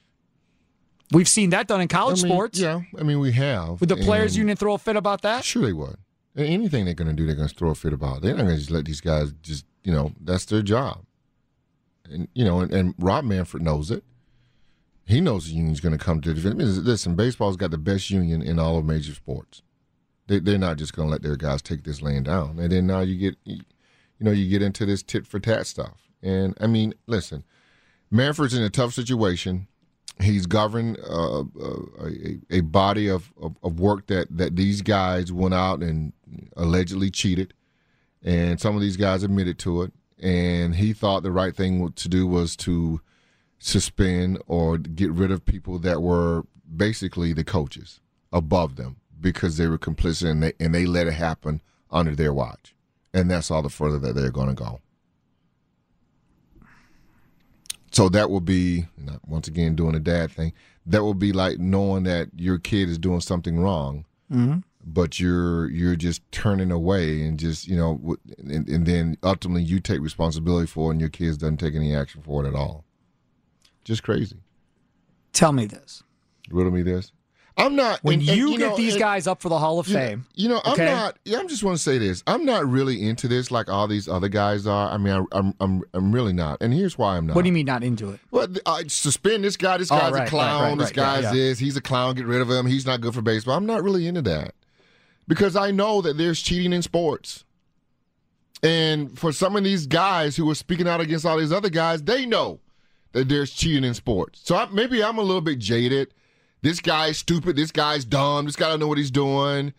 [SPEAKER 3] We've seen that done in college
[SPEAKER 4] I mean,
[SPEAKER 3] sports.
[SPEAKER 4] Yeah, I mean, we have.
[SPEAKER 3] Would the players
[SPEAKER 4] and
[SPEAKER 3] union throw a fit about that?
[SPEAKER 4] Sure, they would. Anything they're going to do, they're going to throw a fit about. They're not going to just let these guys just, you know, that's their job. And you know, and, and Rob Manfred knows it. He knows the union's going to come to defend. I mean, listen, baseball's got the best union in all of major sports. They, they're not just going to let their guys take this laying down. And then now you get, you know, you get into this tit for tat stuff. And I mean, listen, Manfred's in a tough situation. He's governed uh, a, a body of, of, of work that, that these guys went out and allegedly cheated. And some of these guys admitted to it. And he thought the right thing to do was to suspend or get rid of people that were basically the coaches above them because they were complicit and they, and they let it happen under their watch. And that's all the further that they're going to go. So that will be, once again, doing a dad thing, that will be like knowing that your kid is doing something wrong,
[SPEAKER 3] mm-hmm.
[SPEAKER 4] but you're you're just turning away and just, you know, and, and then ultimately you take responsibility for it and your kids doesn't take any action for it at all. Just crazy.
[SPEAKER 3] Tell me this.
[SPEAKER 4] Riddle me this. I'm not.
[SPEAKER 3] When
[SPEAKER 4] and- and,
[SPEAKER 3] you, get
[SPEAKER 4] know,
[SPEAKER 3] these
[SPEAKER 4] and-
[SPEAKER 3] guys up for the Hall of
[SPEAKER 4] You know,
[SPEAKER 3] Fame,
[SPEAKER 4] you know, I'm
[SPEAKER 3] okay?
[SPEAKER 4] not. Yeah, I'm just want to say this. I'm not really into this like all these other guys are. I mean, I, I'm, I'm, I'm really not. And here's why I'm not.
[SPEAKER 3] What do you mean not into it?
[SPEAKER 4] Well, I suspend this guy. This
[SPEAKER 3] Oh,
[SPEAKER 4] guy's
[SPEAKER 3] right,
[SPEAKER 4] a clown.
[SPEAKER 3] right, right,
[SPEAKER 4] this
[SPEAKER 3] right,
[SPEAKER 4] guy's
[SPEAKER 3] yeah, yeah.
[SPEAKER 4] this. He's a clown. Get rid of him. He's not good for baseball. I'm not really into that because I know that there's cheating in sports. And for some of these guys who are speaking out against all these other guys, they know that there's cheating in sports. So I, maybe I'm a little bit jaded. This guy's stupid. This guy's dumb. This guy don't know what he's doing.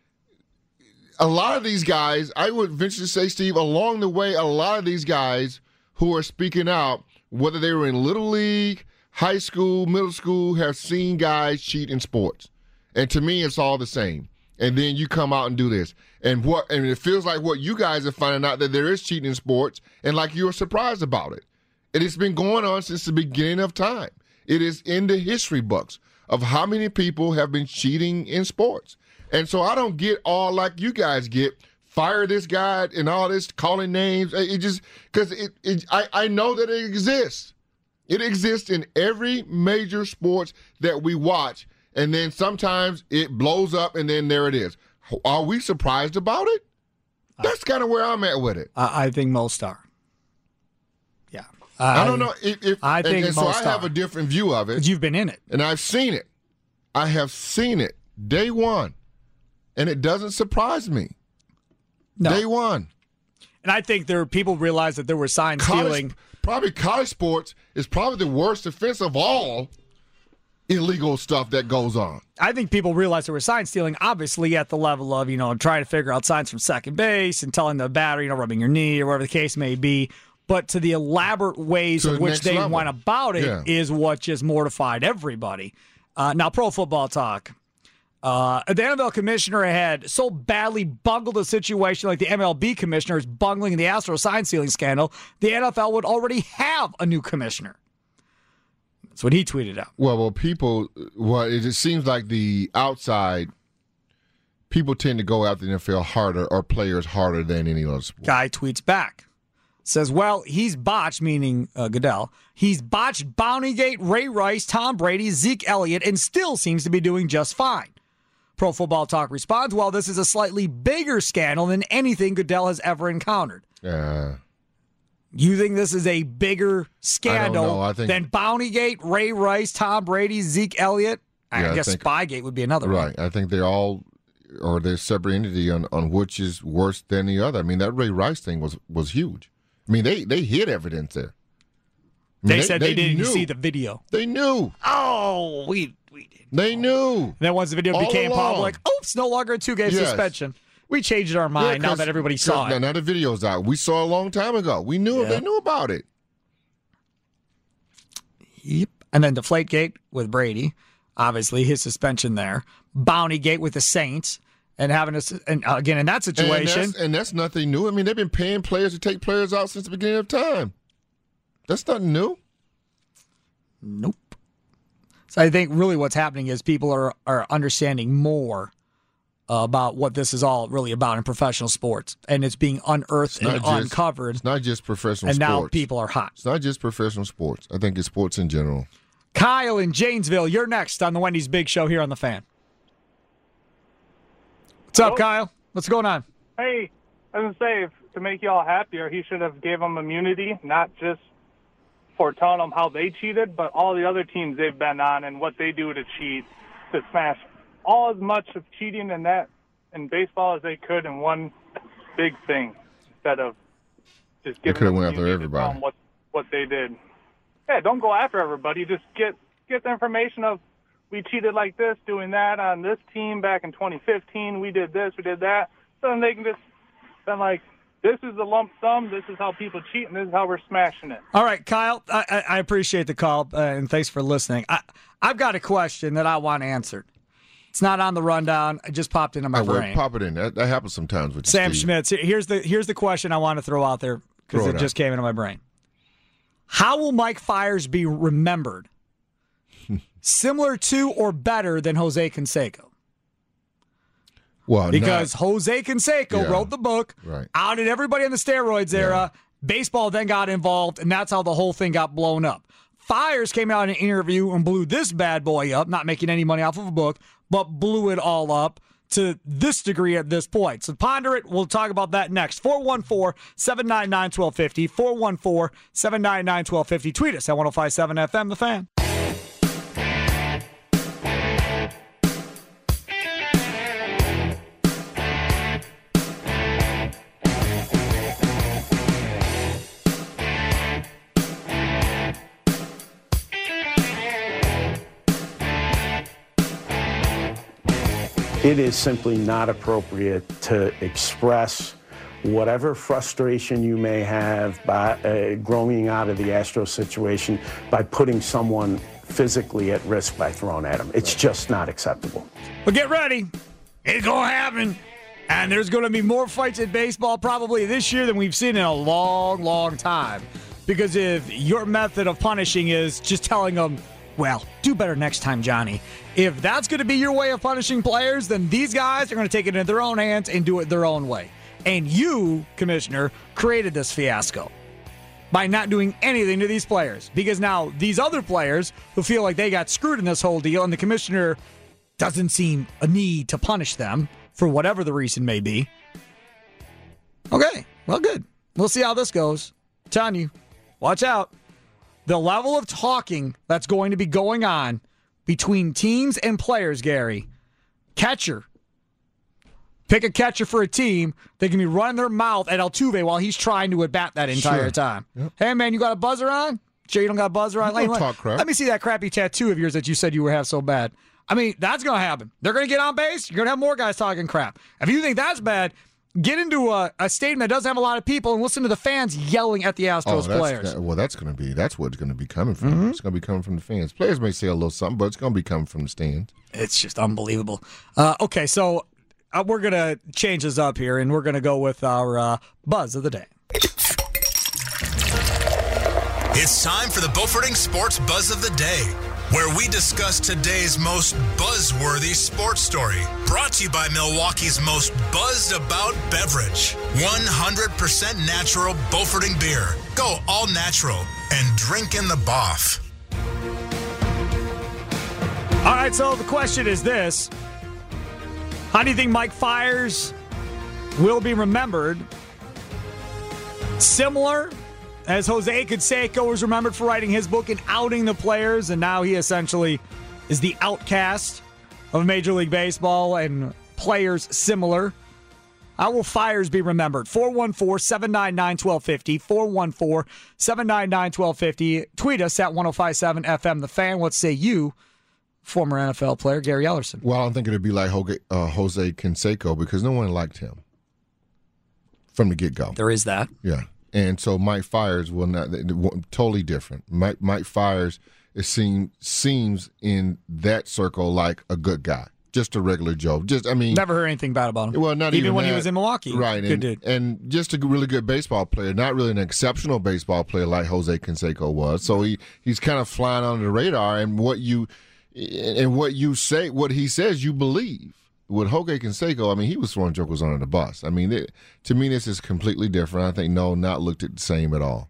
[SPEAKER 4] A lot of these guys, I would venture to say, Steve, along the way, a lot of these guys who are speaking out, whether they were in Little League, high school, middle school, have seen guys cheat in sports. And to me, it's all the same. And then you come out and do this. And what? And it feels like what you guys are finding out that there is cheating in sports, and like you're surprised about it. And it's been going on since the beginning of time. It is in the history books of how many people have been cheating in sports. And so I don't get all like you guys get, fire this guy and all this, calling names. It just, because it, it I, I know that it exists. It exists in every major sports that we watch. And then sometimes it blows up and then there it is. Are we surprised about it? That's kind of where I'm at with it.
[SPEAKER 3] I, I think most are. Yeah.
[SPEAKER 4] I, I don't know if, if
[SPEAKER 3] I
[SPEAKER 4] and,
[SPEAKER 3] think
[SPEAKER 4] and so
[SPEAKER 3] most
[SPEAKER 4] I have
[SPEAKER 3] are.
[SPEAKER 4] a different view of it.
[SPEAKER 3] You've been in it.
[SPEAKER 4] And I've seen it. I have seen it day one. And it doesn't surprise me.
[SPEAKER 3] No.
[SPEAKER 4] Day one.
[SPEAKER 3] And I think there people realize that there were sign
[SPEAKER 4] College,
[SPEAKER 3] stealing.
[SPEAKER 4] probably college sports is probably the worst offense of all illegal stuff that goes on.
[SPEAKER 3] I think people realize there was sign stealing, obviously at the level of, you know, trying to figure out signs from second base and telling the batter, you know, rubbing your knee or whatever the case may be. But to the elaborate ways
[SPEAKER 4] To
[SPEAKER 3] in
[SPEAKER 4] the
[SPEAKER 3] which
[SPEAKER 4] next
[SPEAKER 3] they
[SPEAKER 4] level.
[SPEAKER 3] went about it is
[SPEAKER 4] Yeah.
[SPEAKER 3] what just mortified everybody. Uh, now, pro football talk. Uh, the N F L commissioner had so badly bungled a situation like the M L B commissioner is bungling the Astro sign stealing scandal, the N F L would already have a new commissioner. That's what he tweeted out.
[SPEAKER 4] Well, well, people, well, it just seems like the outside people tend to go after the N F L harder or players harder than any other sport.
[SPEAKER 3] Guy tweets back. Says, well, he's botched, meaning uh, Goodell. He's botched Bountygate, Ray Rice, Tom Brady, Zeke Elliott, and still seems to be doing just fine. Pro Football Talk responds, well, this is a slightly bigger scandal than anything Goodell has ever encountered.
[SPEAKER 4] Uh,
[SPEAKER 3] You think this is a bigger scandal
[SPEAKER 4] know. I think-
[SPEAKER 3] than Bountygate, Ray Rice, Tom Brady, Zeke Elliott? I
[SPEAKER 4] Yeah, I
[SPEAKER 3] guess
[SPEAKER 4] think-
[SPEAKER 3] Spygate would be another one.
[SPEAKER 4] right. I think they're all, or they're separate entity on, on which is worse than the other. I mean, that Ray Rice thing was, was huge. I mean, they, they hid evidence there. I mean,
[SPEAKER 3] They, said they, didn't
[SPEAKER 4] knew.
[SPEAKER 3] see the video.
[SPEAKER 4] They knew.
[SPEAKER 3] Oh, we we did.
[SPEAKER 4] They knew.
[SPEAKER 3] And then once the video
[SPEAKER 4] All
[SPEAKER 3] became
[SPEAKER 4] along.
[SPEAKER 3] public, oops, no longer a two-game
[SPEAKER 4] Yes.
[SPEAKER 3] suspension. We changed our mind
[SPEAKER 4] Yeah,
[SPEAKER 3] now
[SPEAKER 4] 'cause-
[SPEAKER 3] that everybody saw
[SPEAKER 4] 'cause
[SPEAKER 3] it.
[SPEAKER 4] Now, now the video's out. We saw a long time ago. We knew
[SPEAKER 3] Yeah.
[SPEAKER 4] They knew about it.
[SPEAKER 3] Yep. And then Deflategate with Brady, obviously his suspension there. Bountygate with the Saints, and having a, and again in that situation,
[SPEAKER 4] And that's, and that's nothing new. I mean, they've been paying players to take players out since the beginning of time. That's nothing new.
[SPEAKER 3] nope. So I think really what's happening is people are are understanding more uh, about what this is all really about in professional sports, and it's being unearthed
[SPEAKER 4] It's
[SPEAKER 3] and
[SPEAKER 4] not just-
[SPEAKER 3] uncovered.
[SPEAKER 4] It's not just professional
[SPEAKER 3] And now
[SPEAKER 4] sports.
[SPEAKER 3] people are hot.
[SPEAKER 4] It's not just professional sports. I think it's sports in general.
[SPEAKER 3] Kyle in Janesville, you're next on the Wendy's Big Show here on the Fan. What's up, Kyle? What's going on?
[SPEAKER 10] Hey, I was gonna say, if, to make you all happier, he should have gave them immunity, not just for telling them how they cheated, but all the other teams they've been on and what they do to cheat, to smash all as much of cheating in that in baseball as they could in one big thing, instead of just
[SPEAKER 4] They
[SPEAKER 10] giving
[SPEAKER 4] could have
[SPEAKER 10] them
[SPEAKER 4] went after
[SPEAKER 10] immunity to tell
[SPEAKER 4] everybody.
[SPEAKER 10] them what what they did. Yeah, don't go after everybody. Just get get the information of, we cheated like this, doing that on this team back in twenty fifteen. We did this, we did that. So then they can just been like, this is the lump sum, this is how people cheat, and this is how we're smashing it.
[SPEAKER 3] All right, Kyle, I, I I appreciate the call, uh, and thanks for listening. I, I've got a question that I want answered. It's not on the rundown. It just popped into my
[SPEAKER 4] Oh, well,
[SPEAKER 3] brain.
[SPEAKER 4] pop it in. That, that happens sometimes with you,
[SPEAKER 3] Sam
[SPEAKER 4] Steve.
[SPEAKER 3] Schmitz, here's the here's the question I want to throw out there because
[SPEAKER 4] Throw
[SPEAKER 3] it
[SPEAKER 4] it
[SPEAKER 3] just
[SPEAKER 4] out.
[SPEAKER 3] came into my brain. How will Mike Fiers be remembered? Similar to or better than Jose Canseco?
[SPEAKER 4] Well,
[SPEAKER 3] Because
[SPEAKER 4] not,
[SPEAKER 3] Jose Canseco
[SPEAKER 4] Yeah.
[SPEAKER 3] wrote the book,
[SPEAKER 4] Right.
[SPEAKER 3] outed everybody in the steroids era. Baseball then got involved, and that's how the whole thing got blown up. Fiers came out in an interview and blew this bad boy up, not making any money off of a book, but blew it all up to this degree at this point. So ponder it. We'll talk about that next. four one four, seven nine nine, one two five zero. four one four, seven nine nine, one two five zero. Tweet us at one oh five seven F M, The Fan.
[SPEAKER 9] It is simply not appropriate to express whatever frustration you may have by uh, growing out of the Astros situation by putting someone physically at risk by throwing at them. It's just not acceptable.
[SPEAKER 3] But get ready. It's going to happen. And there's going to be more fights in baseball probably this year than we've seen in a long, long time. Because if your method of punishing is just telling them, well, do better next time, Johnny. If that's going to be your way of punishing players, then these guys are going to take it into their own hands and do it their own way. And you, Commissioner, created this fiasco by not doing anything to these players. Because now these other players who feel like they got screwed in this whole deal and the Commissioner doesn't seem a need to punish them for whatever the reason may be. Okay, well, good. We'll see how this goes. I'm telling you, watch out. The level of talking that's going to be going on between teams and players, Gary. Catcher. Pick a catcher for a team. They can be running their mouth at Altuve while he's trying to at bat that entire
[SPEAKER 4] Sure.
[SPEAKER 3] time.
[SPEAKER 4] Yep.
[SPEAKER 3] Hey, man, you got a buzzer on? Sure you don't got a buzzer on?
[SPEAKER 4] Don't
[SPEAKER 3] Let-
[SPEAKER 4] talk crap.
[SPEAKER 3] Let me see that crappy tattoo of yours that you said you were have so bad. I mean, that's going to happen. They're going to get on base. You're going to have more guys talking crap. If you think that's bad, get into a, a stadium that doesn't have a lot of people and listen to the fans yelling at the Astros
[SPEAKER 4] that's,
[SPEAKER 3] players.
[SPEAKER 4] that- well, that's going to be that's what's going to be coming from.
[SPEAKER 3] Mm-hmm.
[SPEAKER 4] It's going to be coming from the fans. Players may say a little something, but it's going to be coming from the stands.
[SPEAKER 3] It's just unbelievable. Uh, okay, so uh, we're going to change this up here, and we're going to go with our uh, buzz of the day.
[SPEAKER 11] It's time for the Beauforting Sports Buzz of the Day, where we discuss today's most buzzworthy sports story. Brought to you by Milwaukee's most buzzed about beverage, one hundred percent natural Beauforting beer. Go all natural and drink in the Boff.
[SPEAKER 3] All right, so the question is this. How do you think Mike Fiers will be remembered? Similar as Jose Canseco was remembered for writing his book and outing the players, and now he essentially is the outcast of Major League Baseball, and players similar. How will Fiers be remembered? four one four, seven nine nine, one two five zero, four one four, seven nine nine, one two five zero. Tweet us at one oh five seven F M The Fan. What say you, former N F L player Gary Ellerson?
[SPEAKER 4] Well, I don't think it'd be like Jose, uh, Jose Canseco because no one liked him from the get-go.
[SPEAKER 3] There is that.
[SPEAKER 4] Yeah. And so Mike Fiers will not totally different. Mike Mike Fiers it seem, seems in that circle like a good guy, just a regular Joe. Just I mean,
[SPEAKER 3] Never heard anything bad about him.
[SPEAKER 4] well, not
[SPEAKER 3] even,
[SPEAKER 4] even
[SPEAKER 3] when
[SPEAKER 4] that.
[SPEAKER 3] he was in Milwaukee.
[SPEAKER 4] right?
[SPEAKER 3] Good
[SPEAKER 4] And,
[SPEAKER 3] dude.
[SPEAKER 4] and just a really good baseball player, not really an exceptional baseball player like Jose Canseco was. So he he's kind of flying under the radar, and what you and what you say, what he says, you believe. With Jose Canseco, I mean, he was throwing jokers under the bus. I mean, it, to me, this is completely different. I think no, not looked at the same at all.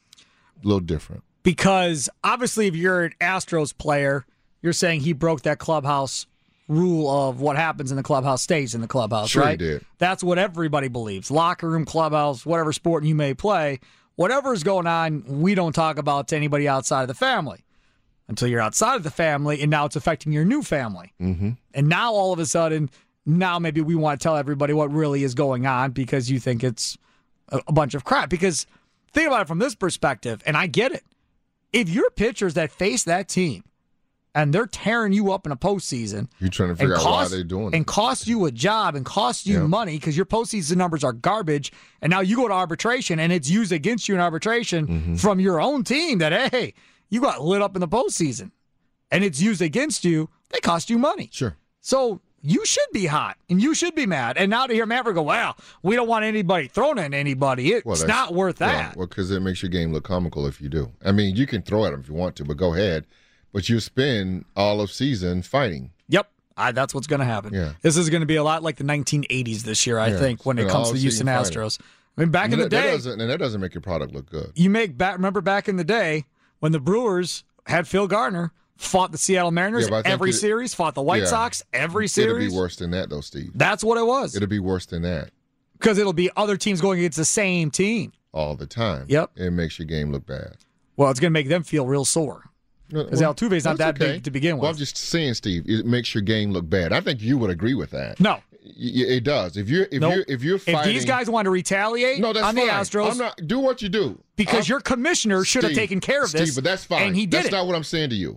[SPEAKER 4] A little different.
[SPEAKER 3] Because obviously, if you're an Astros player, you're saying he broke that clubhouse rule of what happens in the clubhouse stays in the clubhouse,
[SPEAKER 4] Sure he
[SPEAKER 3] right?
[SPEAKER 4] did.
[SPEAKER 3] That's what everybody believes. Locker room, clubhouse, whatever sport you may play, whatever's going on, we don't talk about to anybody outside of the family. Until you're outside of the family, and now it's affecting your new family.
[SPEAKER 4] Mm-hmm.
[SPEAKER 3] And now all of a sudden, now maybe we want to tell everybody what really is going on because you think it's a, a bunch of crap. Because think about it from this perspective, and I get it. If you're pitchers that face that team and they're tearing you up in a postseason,
[SPEAKER 4] You're trying to figure out
[SPEAKER 3] cost,
[SPEAKER 4] why they're doing
[SPEAKER 3] and
[SPEAKER 4] it.
[SPEAKER 3] cost you a job and cost you
[SPEAKER 4] Yeah.
[SPEAKER 3] money because your postseason numbers are garbage, and now you go to arbitration and it's used against you in arbitration
[SPEAKER 4] Mm-hmm.
[SPEAKER 3] from your own team that, hey, you got lit up in the postseason, and it's used against you, they cost you money.
[SPEAKER 4] Sure.
[SPEAKER 3] So you should be hot, and you should be mad. And now to hear Maverick go, well, we don't want anybody thrown at anybody. It's
[SPEAKER 4] Well, that's-
[SPEAKER 3] not worth that.
[SPEAKER 4] Well, because it makes your game look comical if you do. I mean, you can throw at them if you want to, but go ahead. But you spend all of season fighting.
[SPEAKER 3] Yep. I, that's what's going to happen.
[SPEAKER 4] Yeah.
[SPEAKER 3] This is going to be a lot like the nineteen eighties this year, I
[SPEAKER 4] Yeah,
[SPEAKER 3] think, when it
[SPEAKER 4] spend
[SPEAKER 3] comes
[SPEAKER 4] all
[SPEAKER 3] to the Houston
[SPEAKER 4] season fighting.
[SPEAKER 3] Astros. I mean, back in
[SPEAKER 4] And
[SPEAKER 3] the
[SPEAKER 4] that, that
[SPEAKER 3] day,
[SPEAKER 4] doesn't, and that doesn't make your product look good.
[SPEAKER 3] you make back. Remember back in the day when the Brewers had Phil Garner, fought the Seattle Mariners
[SPEAKER 4] Yeah, but I think
[SPEAKER 3] every
[SPEAKER 4] it-
[SPEAKER 3] series, fought the White
[SPEAKER 4] yeah.
[SPEAKER 3] Sox every
[SPEAKER 4] It'll
[SPEAKER 3] series.
[SPEAKER 4] be worse than that, though, Steve.
[SPEAKER 3] That's what it was.
[SPEAKER 4] It'll be worse than that
[SPEAKER 3] Because it'll be other teams going against the same team.
[SPEAKER 4] all the time.
[SPEAKER 3] Yep.
[SPEAKER 4] It makes your game look bad.
[SPEAKER 3] Well, it's going to make them feel real sore. Because
[SPEAKER 4] Well,
[SPEAKER 3] Altuve's not
[SPEAKER 4] that's
[SPEAKER 3] that
[SPEAKER 4] okay.
[SPEAKER 3] big to begin with.
[SPEAKER 4] Well, I'm just saying, Steve, it makes your game look bad. I think you would agree with that.
[SPEAKER 3] No.
[SPEAKER 4] Y- y- It does. If you're if
[SPEAKER 3] Nope.
[SPEAKER 4] you're if you're
[SPEAKER 3] If
[SPEAKER 4] fighting,
[SPEAKER 3] these guys want to retaliate
[SPEAKER 4] no, that's
[SPEAKER 3] on the
[SPEAKER 4] fine.
[SPEAKER 3] Astros,
[SPEAKER 4] I'm not, do what you do
[SPEAKER 3] because
[SPEAKER 4] I'm-
[SPEAKER 3] your commissioner should have
[SPEAKER 4] Steve,
[SPEAKER 3] taken care of this.
[SPEAKER 4] Steve, but that's fine.
[SPEAKER 3] And he did
[SPEAKER 4] That's
[SPEAKER 3] it.
[SPEAKER 4] not what I'm saying to you.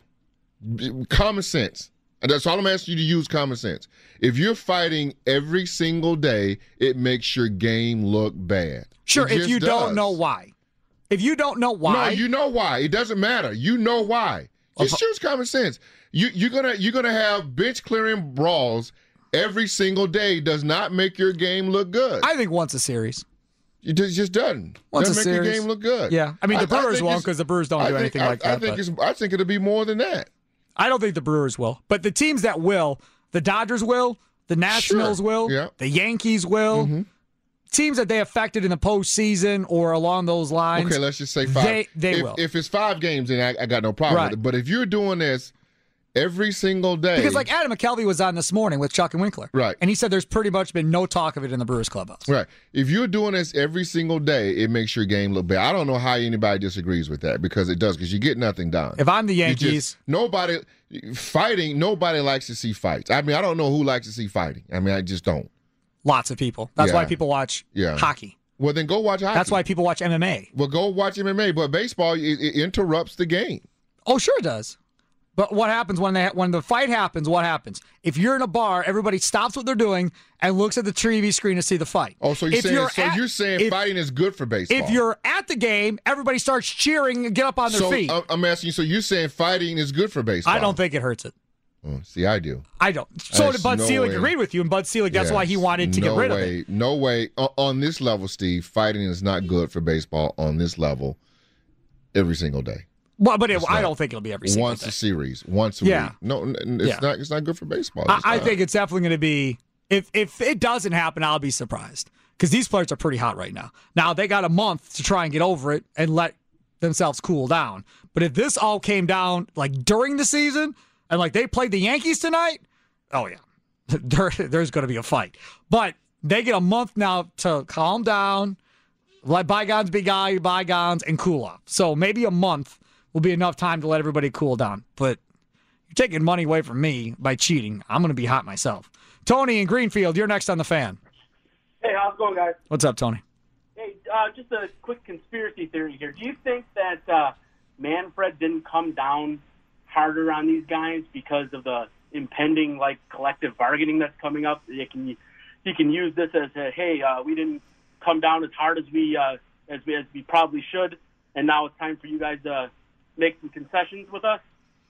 [SPEAKER 4] Common sense. And that's all I'm asking you to use common sense. If you're fighting every single day, it makes your game look bad.
[SPEAKER 3] Sure,
[SPEAKER 4] It
[SPEAKER 3] if
[SPEAKER 4] just
[SPEAKER 3] you don't
[SPEAKER 4] does.
[SPEAKER 3] know why. If you don't know why.
[SPEAKER 4] No, you know why. It doesn't matter. You know why. Just choose common sense. You you're gonna you're gonna have bench clearing brawls every single day. Does not make your game look good.
[SPEAKER 3] I think once a series.
[SPEAKER 4] It just, just doesn't.
[SPEAKER 3] Once
[SPEAKER 4] doesn't
[SPEAKER 3] a
[SPEAKER 4] make your
[SPEAKER 3] series.
[SPEAKER 4] game look good.
[SPEAKER 3] Yeah. I mean, the Brewers
[SPEAKER 4] think
[SPEAKER 3] won't
[SPEAKER 4] it's-
[SPEAKER 3] because the Brewers don't
[SPEAKER 4] I
[SPEAKER 3] do
[SPEAKER 4] think-
[SPEAKER 3] anything
[SPEAKER 4] I,
[SPEAKER 3] like
[SPEAKER 4] I
[SPEAKER 3] that.
[SPEAKER 4] think
[SPEAKER 3] but
[SPEAKER 4] it's, I think it'll be more than that.
[SPEAKER 3] I don't think the Brewers will. But the teams that will, the Dodgers will, the Nationals
[SPEAKER 4] Sure.
[SPEAKER 3] will,
[SPEAKER 4] Yeah.
[SPEAKER 3] the Yankees will.
[SPEAKER 4] Mm-hmm.
[SPEAKER 3] Teams that they affected in the postseason or along those lines.
[SPEAKER 4] Okay, let's just say five.
[SPEAKER 3] They, they
[SPEAKER 4] if,
[SPEAKER 3] will.
[SPEAKER 4] if it's five games, then I, I got no problem
[SPEAKER 3] Right.
[SPEAKER 4] with it. But if you're doing this every single day,
[SPEAKER 3] Because like Adam McKelvey was on this morning with Chuck and Winkler.
[SPEAKER 4] Right.
[SPEAKER 3] And he said there's pretty much been no talk of it in the Brewers clubhouse.
[SPEAKER 4] right, if you're doing this every single day, it makes your game look bad. I don't know how anybody disagrees with that because it does. Because you get nothing done.
[SPEAKER 3] If I'm the
[SPEAKER 4] You
[SPEAKER 3] Yankees,
[SPEAKER 4] just- nobody fighting. Nobody likes to see fights. I mean, I don't know who likes to see fighting. I mean, I just don't.
[SPEAKER 3] lots of people. That's
[SPEAKER 4] Yeah.
[SPEAKER 3] why people watch
[SPEAKER 4] Yeah.
[SPEAKER 3] hockey.
[SPEAKER 4] Well, then go watch hockey.
[SPEAKER 3] That's why people watch M M A.
[SPEAKER 4] Well, go watch M M A. But baseball, it, it interrupts the game.
[SPEAKER 3] Oh, sure it does. But what happens when they when the fight happens? What happens? If you're in a bar, everybody stops what they're doing and looks at the T V screen to see the fight.
[SPEAKER 4] Oh, so you're
[SPEAKER 3] If
[SPEAKER 4] saying
[SPEAKER 3] you're
[SPEAKER 4] so
[SPEAKER 3] at-
[SPEAKER 4] you're saying
[SPEAKER 3] if-
[SPEAKER 4] fighting is good for baseball?
[SPEAKER 3] If you're at the game, everybody starts cheering and get up on their
[SPEAKER 4] so
[SPEAKER 3] feet.
[SPEAKER 4] I'm- I'm asking you. So you're saying fighting is good for baseball?
[SPEAKER 3] I don't think it hurts it.
[SPEAKER 4] Oh, see, I do.
[SPEAKER 3] I don't. So
[SPEAKER 4] There's
[SPEAKER 3] did Bud
[SPEAKER 4] no
[SPEAKER 3] Selig
[SPEAKER 4] way.
[SPEAKER 3] agreed with you, and Bud Selig, that's why he
[SPEAKER 4] Yes.
[SPEAKER 3] wanted to
[SPEAKER 4] no
[SPEAKER 3] get rid
[SPEAKER 4] way,
[SPEAKER 3] of it.
[SPEAKER 4] No way. O- on this level, Steve, fighting is not good for baseball on this level every single day.
[SPEAKER 3] Well, but it,
[SPEAKER 4] It's
[SPEAKER 3] I
[SPEAKER 4] not.
[SPEAKER 3] don't think it'll be every single
[SPEAKER 4] Once
[SPEAKER 3] day.
[SPEAKER 4] a series, once a
[SPEAKER 3] Yeah.
[SPEAKER 4] week. No, n- n- it's
[SPEAKER 3] Yeah.
[SPEAKER 4] not. It's not good for baseball.
[SPEAKER 3] I,
[SPEAKER 4] It's
[SPEAKER 3] I
[SPEAKER 4] not.
[SPEAKER 3] think it's definitely going to be. If if it doesn't happen, I'll be surprised because these players are pretty hot right now. Now they got a month to try and get over it and let themselves cool down. But if this all came down like during the season and like they played the Yankees tonight, oh yeah, there, there's going to be a fight. But they get a month now to calm down, let bygones be guy bygones, and cool off. So maybe a month will be enough time to let everybody cool down. But you're taking money away from me by cheating. I'm going to be hot myself. Tony in Greenfield, you're next on the Fan.
[SPEAKER 12] Hey, how's it going, guys?
[SPEAKER 3] What's up, Tony?
[SPEAKER 12] Hey, uh, just a quick conspiracy theory here. Do you think that uh, Manfred didn't come down harder on these guys because of the impending like collective bargaining that's coming up? They can he can use this as a hey, uh, we didn't come down as hard as we uh, as we as we probably should, and now it's time for you guys to make some concessions with us.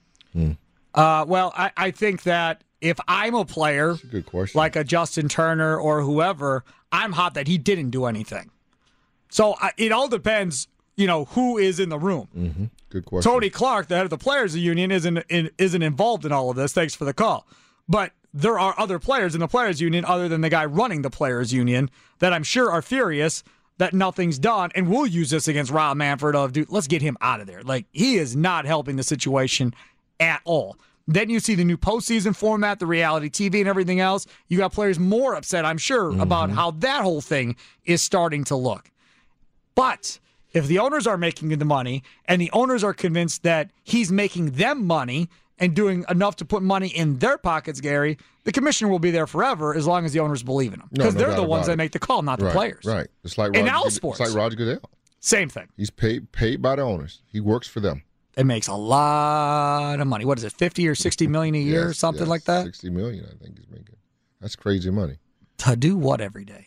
[SPEAKER 3] Uh, well, I, I think that if I'm a player,
[SPEAKER 4] good question.
[SPEAKER 3] like a Justin Turner or whoever, I'm hot that he didn't do anything. So I, it all depends, you know, who is in the room.
[SPEAKER 4] Mm-hmm. Good question.
[SPEAKER 3] Tony Clark, the head of the players' union, isn't in, isn't involved in all of this. Thanks for the call. But there are other players in the players' union other than the guy running the players' union that I'm sure are furious that nothing's done, and we'll use this against Rob Manfred of, dude, let's get him out of there. Like, he is not helping the situation at all. Then you see the new postseason format, the reality T V and everything else. You got players more upset, I'm sure,
[SPEAKER 4] Mm-hmm.
[SPEAKER 3] about how that whole thing is starting to look. But if the owners are making the money and the owners are convinced that he's making them money and doing enough to put money in their pockets, Gary, the commissioner will be there forever as long as the owners believe in him.
[SPEAKER 4] No,
[SPEAKER 3] Because
[SPEAKER 4] no
[SPEAKER 3] they're
[SPEAKER 4] doubt
[SPEAKER 3] the ones
[SPEAKER 4] about
[SPEAKER 3] that
[SPEAKER 4] it.
[SPEAKER 3] make the call, not the
[SPEAKER 4] right,
[SPEAKER 3] players.
[SPEAKER 4] Right. It's like
[SPEAKER 3] In
[SPEAKER 4] Roger,
[SPEAKER 3] all
[SPEAKER 4] Good-
[SPEAKER 3] sports.
[SPEAKER 4] It's like Roger Goodell.
[SPEAKER 3] Same thing.
[SPEAKER 4] He's paid paid by the owners. He works for them.
[SPEAKER 3] It makes a lot of money. What is it, fifty or sixty million a year or
[SPEAKER 4] Yes,
[SPEAKER 3] something
[SPEAKER 4] yes,
[SPEAKER 3] like that?
[SPEAKER 4] Sixty million, I think he's making. That's crazy money.
[SPEAKER 3] To do what every day?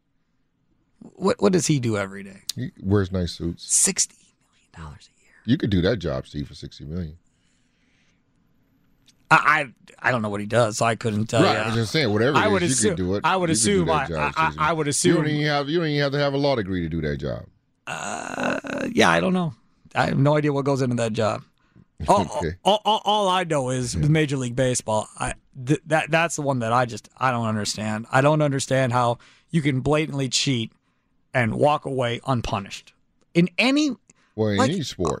[SPEAKER 3] What What does he do every day?
[SPEAKER 4] He wears nice suits.
[SPEAKER 3] Sixty million dollars a year.
[SPEAKER 4] You could do that job, Steve, for sixty million.
[SPEAKER 3] I I, I don't know what he does, so I couldn't tell
[SPEAKER 4] right.
[SPEAKER 3] you.
[SPEAKER 4] I was just saying, whatever it
[SPEAKER 3] I would
[SPEAKER 4] is,
[SPEAKER 3] assume-
[SPEAKER 4] you could do it.
[SPEAKER 3] I would
[SPEAKER 4] You could do
[SPEAKER 3] assume
[SPEAKER 4] that
[SPEAKER 3] I-
[SPEAKER 4] job,
[SPEAKER 3] I- I-
[SPEAKER 4] Steve.
[SPEAKER 3] I would
[SPEAKER 4] You
[SPEAKER 3] assume-
[SPEAKER 4] don't even have you don't even have to have a law degree to do that job.
[SPEAKER 3] Uh, yeah, I don't know. I have no idea what goes into that job. All,
[SPEAKER 4] Okay.
[SPEAKER 3] all, all, all I know is with Major League Baseball, I th- that that's the one that I just I don't understand. I don't understand how you can blatantly cheat and walk away unpunished in any
[SPEAKER 4] Well, in
[SPEAKER 3] like,
[SPEAKER 4] any sport.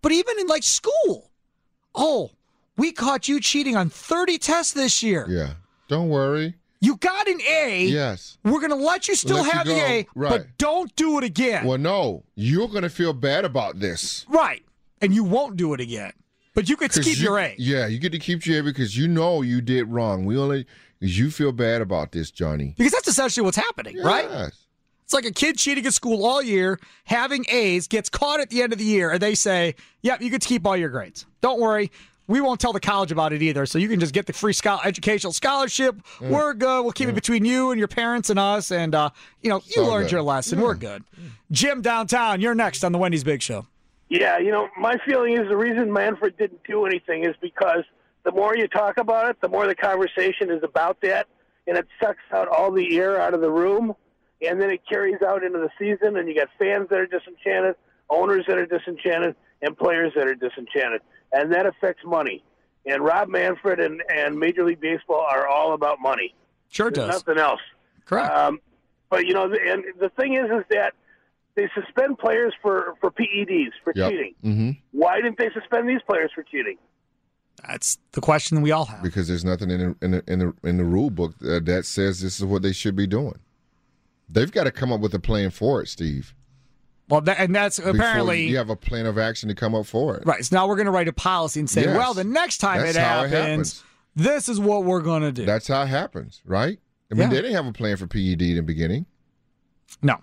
[SPEAKER 3] But even in like school, oh, we caught you cheating on thirty tests this year.
[SPEAKER 4] Yeah. Don't worry.
[SPEAKER 3] You got an A.
[SPEAKER 4] Yes.
[SPEAKER 3] We're going to let you still
[SPEAKER 4] Let you
[SPEAKER 3] have the
[SPEAKER 4] go.
[SPEAKER 3] A,
[SPEAKER 4] Right.
[SPEAKER 3] but don't do it again.
[SPEAKER 4] Well, no. You're going to feel bad about this.
[SPEAKER 3] Right. And you won't do it again. But you could
[SPEAKER 4] 'Cause
[SPEAKER 3] keep
[SPEAKER 4] you-
[SPEAKER 3] your A.
[SPEAKER 4] Yeah, you get to keep your A because you know you did wrong. We only because you feel bad about this, Johnny.
[SPEAKER 3] Because that's essentially what's happening, right?
[SPEAKER 4] Yes.
[SPEAKER 3] It's like a kid cheating at school all year, having A's, gets caught at the end of the year, and they say, yep, you get to keep all your grades. Don't worry. We won't tell the college about it either, so you can just get the free schol- educational scholarship.
[SPEAKER 4] Mm.
[SPEAKER 3] We're good. We'll keep it between you and your parents and us, and, uh, you know, you
[SPEAKER 4] all
[SPEAKER 3] learned
[SPEAKER 4] good.
[SPEAKER 3] your lesson. We're good. Jim downtown, you're next on the Wendy's Big Show.
[SPEAKER 13] Yeah, you know, my feeling is the reason Manfred didn't do anything is because the more you talk about it, the more the conversation is about that, and it sucks out all the air out of the room, and then it carries out into the season, and you got fans that are disenchanted, owners that are disenchanted, and players that are disenchanted, and that affects money. And Rob Manfred and, and Major League Baseball are all about money.
[SPEAKER 3] Sure
[SPEAKER 13] There's
[SPEAKER 3] does.
[SPEAKER 13] nothing else.
[SPEAKER 3] Correct.
[SPEAKER 13] Um, but, you know, the, and the thing is, is that they suspend players for, for P E Ds, for
[SPEAKER 4] Yep.
[SPEAKER 13] cheating.
[SPEAKER 4] Mm-hmm.
[SPEAKER 13] Why didn't they suspend these players for cheating?
[SPEAKER 3] That's the question we all have.
[SPEAKER 4] Because there's nothing in the, in the, in the, in the rule book uh, that says this is what they should be doing. They've got to come up with a plan for it, Steve.
[SPEAKER 3] Well, that, and that's
[SPEAKER 4] Before
[SPEAKER 3] apparently
[SPEAKER 4] you have a plan of action to come up for it.
[SPEAKER 3] right. So now we're going to write a policy and say,
[SPEAKER 4] Yes.
[SPEAKER 3] well, the next time
[SPEAKER 4] That's
[SPEAKER 3] it
[SPEAKER 4] how it
[SPEAKER 3] happens,
[SPEAKER 4] happens.
[SPEAKER 3] this is what we're going to do.
[SPEAKER 4] That's how it happens, right? I mean,
[SPEAKER 3] Yeah.
[SPEAKER 4] they didn't have a plan for P E D in the beginning.
[SPEAKER 3] No.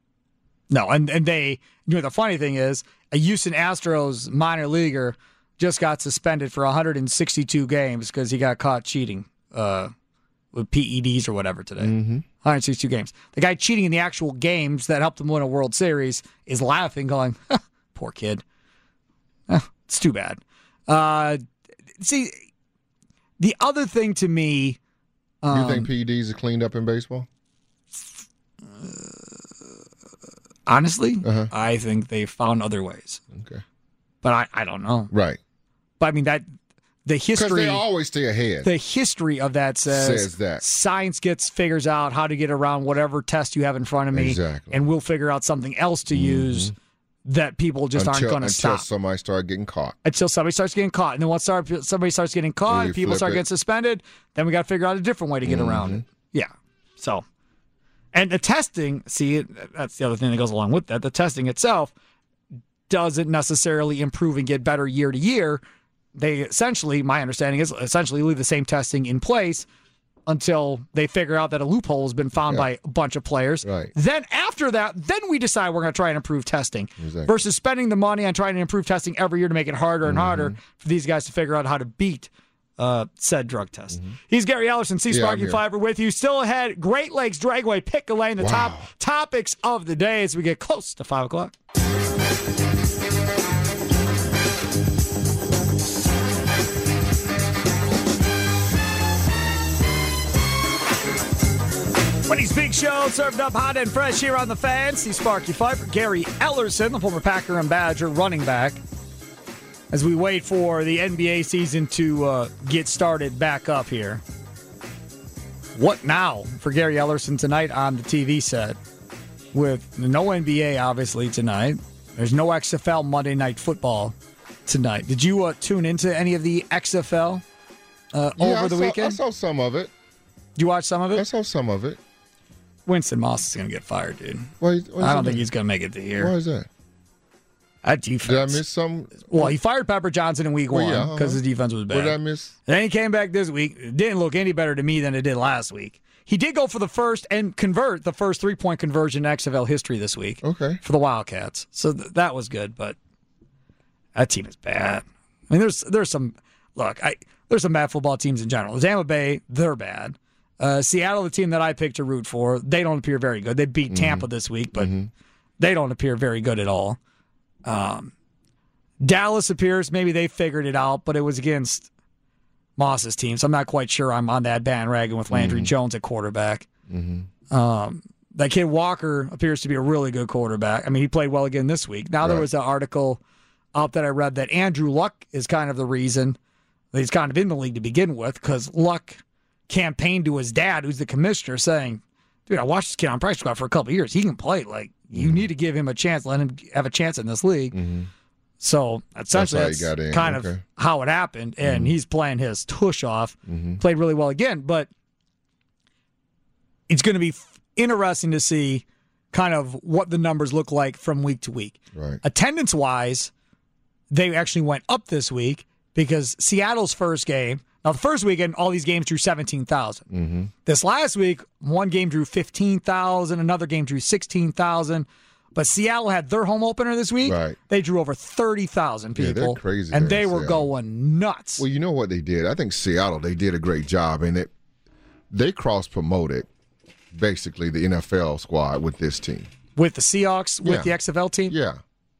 [SPEAKER 3] No, and, and they, you know, the funny thing is, a Houston Astros minor leaguer just got suspended for one hundred sixty-two games because he got caught cheating uh, with P E Ds or whatever today.
[SPEAKER 4] Mm-hmm.
[SPEAKER 3] one hundred sixty-two games. The guy cheating in the actual games that helped him win a World Series is laughing, going, poor kid. Eh, it's too bad. Uh, see, the other thing to me... Um,
[SPEAKER 4] you think P E Ds are cleaned up in baseball?
[SPEAKER 3] Honestly,
[SPEAKER 4] Uh-huh.
[SPEAKER 3] I think they found other ways.
[SPEAKER 4] Okay.
[SPEAKER 3] But I, I don't know.
[SPEAKER 4] Right.
[SPEAKER 3] But I mean, that the
[SPEAKER 4] Because
[SPEAKER 3] history...
[SPEAKER 4] they always stay ahead.
[SPEAKER 3] The history of that says,
[SPEAKER 4] Says that.
[SPEAKER 3] science gets figures out how to get around whatever test you have in front of me,
[SPEAKER 4] Exactly.
[SPEAKER 3] and we'll figure out something else to use that people just
[SPEAKER 4] until,
[SPEAKER 3] aren't going to
[SPEAKER 4] Until
[SPEAKER 3] stop
[SPEAKER 4] somebody start getting caught.
[SPEAKER 3] until somebody starts getting caught. And then once start, somebody starts getting caught,
[SPEAKER 4] Then you
[SPEAKER 3] and people
[SPEAKER 4] flip
[SPEAKER 3] start
[SPEAKER 4] it.
[SPEAKER 3] getting suspended, then we got to figure out a different way to get around
[SPEAKER 4] Mm-hmm.
[SPEAKER 3] it. Yeah. So, and the testing, see, that's the other thing that goes along with that. The testing itself doesn't necessarily improve and get better year to year. They essentially, my understanding is, essentially leave the same testing in place until they figure out that a loophole has been found
[SPEAKER 4] Yeah.
[SPEAKER 3] by a bunch of players.
[SPEAKER 4] Right.
[SPEAKER 3] Then after that, then we decide we're going to try and improve testing
[SPEAKER 4] Exactly.
[SPEAKER 3] versus spending the money on trying to improve testing every year to make it harder and harder
[SPEAKER 4] Mm-hmm.
[SPEAKER 3] for these guys to figure out how to beat uh, said drug test. He's Gary Ellerson, C
[SPEAKER 4] Mm-hmm. Yeah, I'm
[SPEAKER 3] Sparky
[SPEAKER 4] here.
[SPEAKER 3] Fiver with you. Still ahead, Great Lakes Dragway, pick a lane, the
[SPEAKER 4] Wow.
[SPEAKER 3] top topics of the day as we get close to five o'clock. Wendy's Big Show, served up hot and fresh here on the Fan. See Sparky Fifer, Gary Ellerson, the former Packer and Badger running back. As we wait for the N B A season to uh, get started back up here. What now for Gary Ellerson tonight on the T V set? With no N B A, obviously, tonight. There's no X F L Monday Night Football tonight. Did you uh, tune into any of the X F L uh,
[SPEAKER 4] Yeah,
[SPEAKER 3] over
[SPEAKER 4] I
[SPEAKER 3] the
[SPEAKER 4] saw,
[SPEAKER 3] weekend?
[SPEAKER 4] I saw some of it.
[SPEAKER 3] Did you watch some of it?
[SPEAKER 4] I saw some of it.
[SPEAKER 3] Winston Moss is going to get fired, dude.
[SPEAKER 4] Why,
[SPEAKER 3] I don't think he's going to make it to here.
[SPEAKER 4] Why is that?
[SPEAKER 3] That defense.
[SPEAKER 4] Did I miss some?
[SPEAKER 3] Well, he fired Pepper Johnson in week
[SPEAKER 4] Well,
[SPEAKER 3] one
[SPEAKER 4] yeah,
[SPEAKER 3] because
[SPEAKER 4] uh-huh.
[SPEAKER 3] his defense was bad.
[SPEAKER 4] What did I miss?
[SPEAKER 3] Then he came back this week. It didn't look any better to me than it did last week. He did go for the first and convert the first three-point conversion in X F L history this week.
[SPEAKER 4] Okay.
[SPEAKER 3] For the Wildcats. So th- that was good, but that team is bad. I mean, there's there's some, look, I there's some bad football teams in general. Tampa Bay, they're bad. Uh, Seattle, the team that I picked to root for, they don't appear very good. They beat
[SPEAKER 4] Mm-hmm.
[SPEAKER 3] Tampa this week, but they don't appear very good at all. Um, Dallas appears maybe they figured it out, but it was against Moss's team, so I'm not quite sure I'm on that bandwagon with Landry
[SPEAKER 4] Mm-hmm.
[SPEAKER 3] Jones at quarterback.
[SPEAKER 4] Mm-hmm.
[SPEAKER 3] Um, that kid Walker appears to be a really good quarterback. I mean, he played well again this week. Now there
[SPEAKER 4] Right.
[SPEAKER 3] was an article up that I read that Andrew Luck is kind of the reason that he's kind of in the league to begin with, because Luck campaigned to his dad, who's the commissioner, saying, dude, I watched this kid on practice squad for a couple of years. He can play. Like, you need to give him a chance. Let him have a chance in this league.
[SPEAKER 4] Mm-hmm.
[SPEAKER 3] So essentially,
[SPEAKER 4] That's
[SPEAKER 3] that's,
[SPEAKER 4] how he got in.
[SPEAKER 3] kind
[SPEAKER 4] Okay.
[SPEAKER 3] of how it happened. And
[SPEAKER 4] Mhm.
[SPEAKER 3] he's playing his tush off.
[SPEAKER 4] Mhm.
[SPEAKER 3] Played really well again, but it's going to be f- interesting to see kind of what the numbers look like from week to week.
[SPEAKER 4] Right.
[SPEAKER 3] Attendance wise, they actually went up this week because Seattle's first game. Now, the first weekend, all these games drew seventeen thousand.
[SPEAKER 4] Mm-hmm.
[SPEAKER 3] This last week, one game drew fifteen thousand, another game drew sixteen thousand. But Seattle had their home opener this week.
[SPEAKER 4] Right.
[SPEAKER 3] They drew over thirty thousand
[SPEAKER 4] Yeah,
[SPEAKER 3] people.
[SPEAKER 4] they're crazy
[SPEAKER 3] And
[SPEAKER 4] there
[SPEAKER 3] they
[SPEAKER 4] in
[SPEAKER 3] were
[SPEAKER 4] Seattle.
[SPEAKER 3] going nuts.
[SPEAKER 4] Well, you know what they did? I think Seattle, they did a great job, and it they cross-promoted basically the N F L squad with this team.
[SPEAKER 3] With the Seahawks, with
[SPEAKER 4] Yeah.
[SPEAKER 3] the X F L team?
[SPEAKER 4] Yeah.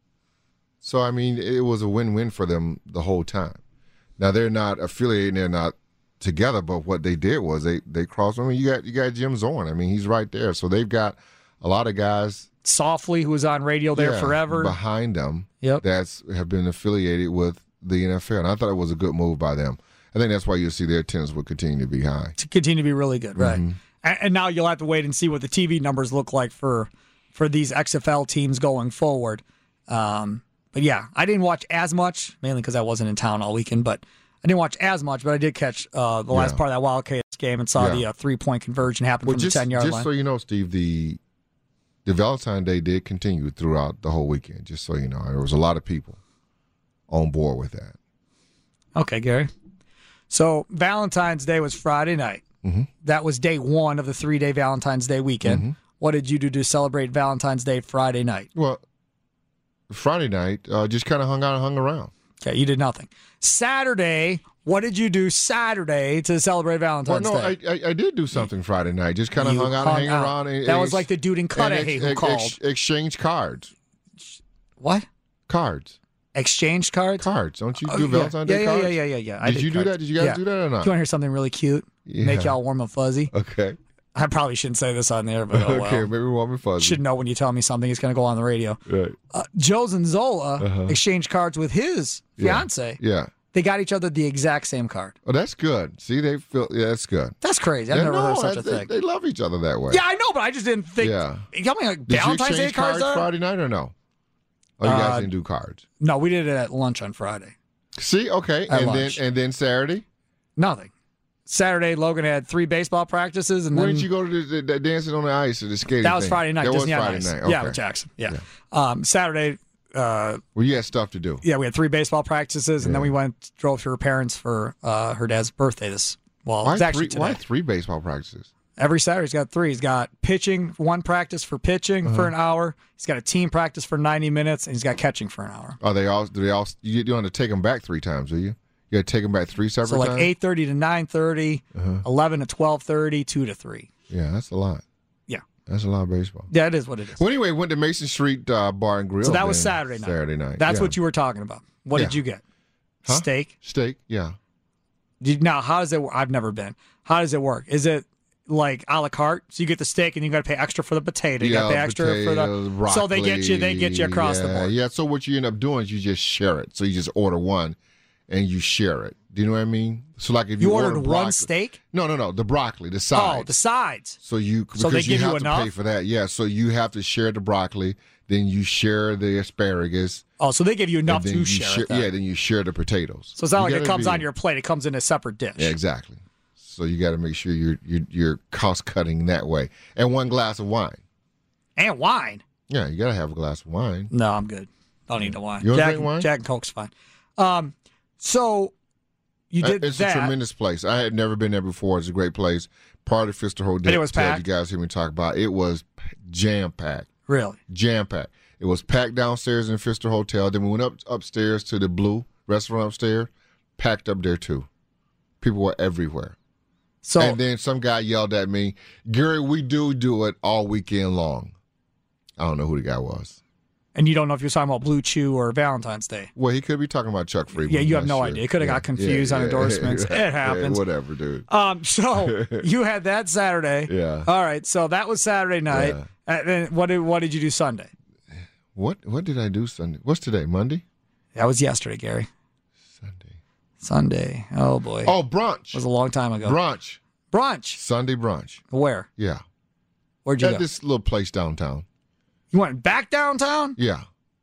[SPEAKER 4] So, I mean, it was a win-win for them the whole time. Now, they're not affiliated, they're not together, but what they did was they, they crossed. I mean, you got, you got Jim Zorn. I mean, he's right there. So they've got a lot of guys
[SPEAKER 3] Softly, who was on radio there
[SPEAKER 4] yeah,
[SPEAKER 3] forever.
[SPEAKER 4] behind them
[SPEAKER 3] Yep.
[SPEAKER 4] that's have been affiliated with the N F L. And I thought it was a good move by them. I think that's why you'll see their attendance will continue to be high.
[SPEAKER 3] To continue to be really good, right?
[SPEAKER 4] Mhm.
[SPEAKER 3] And, and now you'll have to wait and see what the T V numbers look like for for these X F L teams going forward. Um, but yeah, I didn't watch as much, mainly because I wasn't in town all weekend, but I didn't watch as much, but I did catch uh, the last
[SPEAKER 4] Yeah.
[SPEAKER 3] part of that Wildcats game and saw
[SPEAKER 4] Yeah.
[SPEAKER 3] the uh, three-point conversion happen
[SPEAKER 4] Well,
[SPEAKER 3] from
[SPEAKER 4] just,
[SPEAKER 3] the ten-yard
[SPEAKER 4] just
[SPEAKER 3] line.
[SPEAKER 4] so you know, Steve, the the Valentine's Day did continue throughout the whole weekend, just so you know. There was a lot of people on board with that.
[SPEAKER 3] Okay, Gary. So Valentine's Day was Friday night.
[SPEAKER 4] Mhm.
[SPEAKER 3] That was day one of the three-day Valentine's Day weekend.
[SPEAKER 4] Mhm.
[SPEAKER 3] What did you do to celebrate Valentine's Day Friday night?
[SPEAKER 4] Well, Friday night, uh, just kind of hung out and hung around.
[SPEAKER 3] Okay, you did nothing. Saturday, what did you do Saturday to celebrate
[SPEAKER 4] Well,
[SPEAKER 3] Valentine's
[SPEAKER 4] no,
[SPEAKER 3] Day?
[SPEAKER 4] I, I I did do something Friday night. Just kind of
[SPEAKER 3] You
[SPEAKER 4] hung out
[SPEAKER 3] hung
[SPEAKER 4] and hang
[SPEAKER 3] out.
[SPEAKER 4] around. And,
[SPEAKER 3] That
[SPEAKER 4] and
[SPEAKER 3] was
[SPEAKER 4] ex-
[SPEAKER 3] like the dude in Cudahy
[SPEAKER 4] and
[SPEAKER 3] who
[SPEAKER 4] ex-
[SPEAKER 3] called.
[SPEAKER 4] ex- exchange cards.
[SPEAKER 3] What?
[SPEAKER 4] Cards.
[SPEAKER 3] Exchange cards?
[SPEAKER 4] Cards. Don't you
[SPEAKER 3] Oh,
[SPEAKER 4] do
[SPEAKER 3] yeah.
[SPEAKER 4] Valentine's
[SPEAKER 3] yeah,
[SPEAKER 4] Day
[SPEAKER 3] yeah,
[SPEAKER 4] cards?
[SPEAKER 3] Yeah, yeah, yeah, yeah. I
[SPEAKER 4] Did you do
[SPEAKER 3] cards.
[SPEAKER 4] that? Did you guys
[SPEAKER 3] Yeah.
[SPEAKER 4] do that or not?
[SPEAKER 3] Do you want to hear something really cute? Make
[SPEAKER 4] Yeah.
[SPEAKER 3] y'all warm and fuzzy?
[SPEAKER 4] Okay.
[SPEAKER 3] I probably shouldn't say this on there, but oh well.
[SPEAKER 4] Okay, maybe warm and fuzzy.
[SPEAKER 3] Should know when you tell me something is going to go on the radio.
[SPEAKER 4] Right.
[SPEAKER 3] Uh, Joe Zanzola
[SPEAKER 4] Uh-huh.
[SPEAKER 3] exchanged cards with his
[SPEAKER 4] Yeah.
[SPEAKER 3] fiance.
[SPEAKER 4] Yeah.
[SPEAKER 3] They got each other the exact same card.
[SPEAKER 4] Oh, that's good. See, they feel yeah, that's good.
[SPEAKER 3] That's crazy. I've
[SPEAKER 4] Yeah,
[SPEAKER 3] never
[SPEAKER 4] no,
[SPEAKER 3] heard such a
[SPEAKER 4] they,
[SPEAKER 3] thing.
[SPEAKER 4] They love each other that way.
[SPEAKER 3] Yeah, I know, but I just didn't think.
[SPEAKER 4] Yeah.
[SPEAKER 3] You got me like
[SPEAKER 4] Did
[SPEAKER 3] Valentine's
[SPEAKER 4] you
[SPEAKER 3] Day
[SPEAKER 4] exchange
[SPEAKER 3] cards
[SPEAKER 4] cards
[SPEAKER 3] are?
[SPEAKER 4] Friday night or no? Oh, you guys
[SPEAKER 3] Uh,
[SPEAKER 4] didn't do cards.
[SPEAKER 3] No, we did it at lunch on Friday.
[SPEAKER 4] See, okay,
[SPEAKER 3] At
[SPEAKER 4] and
[SPEAKER 3] lunch.
[SPEAKER 4] then and then Saturday.
[SPEAKER 3] Nothing. Saturday, Logan had three baseball practices, and
[SPEAKER 4] When
[SPEAKER 3] then
[SPEAKER 4] did you go to the, the, the dancing on the ice or the skating?
[SPEAKER 3] that was
[SPEAKER 4] thing?
[SPEAKER 3] Friday night.
[SPEAKER 4] That was
[SPEAKER 3] Disney on
[SPEAKER 4] Friday
[SPEAKER 3] Ice.
[SPEAKER 4] night. Okay.
[SPEAKER 3] Yeah, with Jackson. Yeah. Um, Saturday, uh,
[SPEAKER 4] Well, you had stuff to do.
[SPEAKER 3] yeah, we had three baseball practices, and then we went drove to her parents for uh, her dad's birthday. This well,
[SPEAKER 4] Why
[SPEAKER 3] it's actually
[SPEAKER 4] three?
[SPEAKER 3] today.
[SPEAKER 4] Why three baseball practices?
[SPEAKER 3] Every Saturday, he's got three. He's got pitching, one practice for pitching
[SPEAKER 4] Uh-huh.
[SPEAKER 3] for an hour. He's got a team practice for ninety minutes, and he's got catching for an hour.
[SPEAKER 4] Are they all? Do they all? You don't have to take them back three times, do you? You got to take them back three separate
[SPEAKER 3] So like
[SPEAKER 4] times.
[SPEAKER 3] eight thirty to nine thirty,
[SPEAKER 4] Uh-huh.
[SPEAKER 3] eleven to twelve thirty, two to three.
[SPEAKER 4] Yeah, that's a lot.
[SPEAKER 3] Yeah.
[SPEAKER 4] That's a lot of baseball.
[SPEAKER 3] Yeah, it is what it is.
[SPEAKER 4] Well, anyway, went to Mason Street uh, Bar and Grill.
[SPEAKER 3] So that was
[SPEAKER 4] then,
[SPEAKER 3] Saturday night.
[SPEAKER 4] Saturday night.
[SPEAKER 3] That's
[SPEAKER 4] yeah.
[SPEAKER 3] what you were talking about. What did
[SPEAKER 4] Yeah.
[SPEAKER 3] you get?
[SPEAKER 4] Huh?
[SPEAKER 3] Steak.
[SPEAKER 4] Steak. Yeah.
[SPEAKER 3] Did, now, how does it work? I've never been. How does it work? Is it like a la carte? So you get the steak and you got to pay extra for the potato. You got to pay extra for the.
[SPEAKER 4] potatoes,
[SPEAKER 3] So they get you. They get you across
[SPEAKER 4] yeah,
[SPEAKER 3] the board.
[SPEAKER 4] Yeah. So what you end up doing is you just share it. So you just order one, and you share it. Do you know what I mean? So like if you,
[SPEAKER 3] You
[SPEAKER 4] order
[SPEAKER 3] ordered
[SPEAKER 4] broccoli,
[SPEAKER 3] one steak?
[SPEAKER 4] No, no, no. The broccoli, the sides.
[SPEAKER 3] Oh, the sides.
[SPEAKER 4] So you because
[SPEAKER 3] So they
[SPEAKER 4] you
[SPEAKER 3] give you
[SPEAKER 4] have to
[SPEAKER 3] enough?
[SPEAKER 4] pay for that. Yeah. So you have to share the broccoli, then you share the asparagus.
[SPEAKER 3] Oh, so they give you enough
[SPEAKER 4] and then
[SPEAKER 3] to
[SPEAKER 4] you
[SPEAKER 3] share. it then.
[SPEAKER 4] Yeah. Then you share the potatoes.
[SPEAKER 3] So it's not
[SPEAKER 4] You
[SPEAKER 3] like it
[SPEAKER 4] gotta
[SPEAKER 3] comes
[SPEAKER 4] be-
[SPEAKER 3] on your plate. It comes in a separate dish.
[SPEAKER 4] Yeah, exactly. So you got to make sure you're you're, you're cost cutting that way, and one glass of wine.
[SPEAKER 3] And wine.
[SPEAKER 4] Yeah, you got to have a glass of wine.
[SPEAKER 3] No, I'm good. Don't need the wine.
[SPEAKER 4] You don't
[SPEAKER 3] Jack,
[SPEAKER 4] drink wine?
[SPEAKER 3] Jack and Coke's fine. Um, so you did
[SPEAKER 4] It's
[SPEAKER 3] that.
[SPEAKER 4] a tremendous place. I had never been there before. It's a great place. Part of Fister Hotel.
[SPEAKER 3] And it was packed?
[SPEAKER 4] You guys hear me talk about it. Was jam packed.
[SPEAKER 3] Really?
[SPEAKER 4] Jam packed. It was packed downstairs in Fister Hotel. Then we went up upstairs to the Blue restaurant upstairs. Packed up there too. People were everywhere.
[SPEAKER 3] So
[SPEAKER 4] and then some guy yelled at me, Gary, we do do it all weekend long. I don't know who the guy was.
[SPEAKER 3] And you don't know if you're talking about Blue Chew or Valentine's Day.
[SPEAKER 4] Well, he could be talking about Chuck Friedman.
[SPEAKER 3] Yeah, you have
[SPEAKER 4] I'm
[SPEAKER 3] no
[SPEAKER 4] sure.
[SPEAKER 3] idea. It could have
[SPEAKER 4] Yeah,
[SPEAKER 3] got confused
[SPEAKER 4] yeah,
[SPEAKER 3] on
[SPEAKER 4] yeah,
[SPEAKER 3] endorsements.
[SPEAKER 4] yeah,
[SPEAKER 3] It happens.
[SPEAKER 4] yeah, whatever, dude.
[SPEAKER 3] Um, so you had that Saturday.
[SPEAKER 4] Yeah.
[SPEAKER 3] All right. So that was Saturday night.
[SPEAKER 4] Yeah.
[SPEAKER 3] And then what did what did you do Sunday?
[SPEAKER 4] What what did I do Sunday? What's today? Monday?
[SPEAKER 3] That was yesterday, Gary.
[SPEAKER 4] Sunday.
[SPEAKER 3] Sunday. Oh boy.
[SPEAKER 4] Oh, brunch.
[SPEAKER 3] It was a long time ago.
[SPEAKER 4] Brunch.
[SPEAKER 3] Brunch.
[SPEAKER 4] Sunday brunch.
[SPEAKER 3] Where?
[SPEAKER 4] Yeah.
[SPEAKER 3] Where'd you
[SPEAKER 4] At
[SPEAKER 3] go?
[SPEAKER 4] this little place downtown.
[SPEAKER 3] You went back downtown?
[SPEAKER 4] Yeah.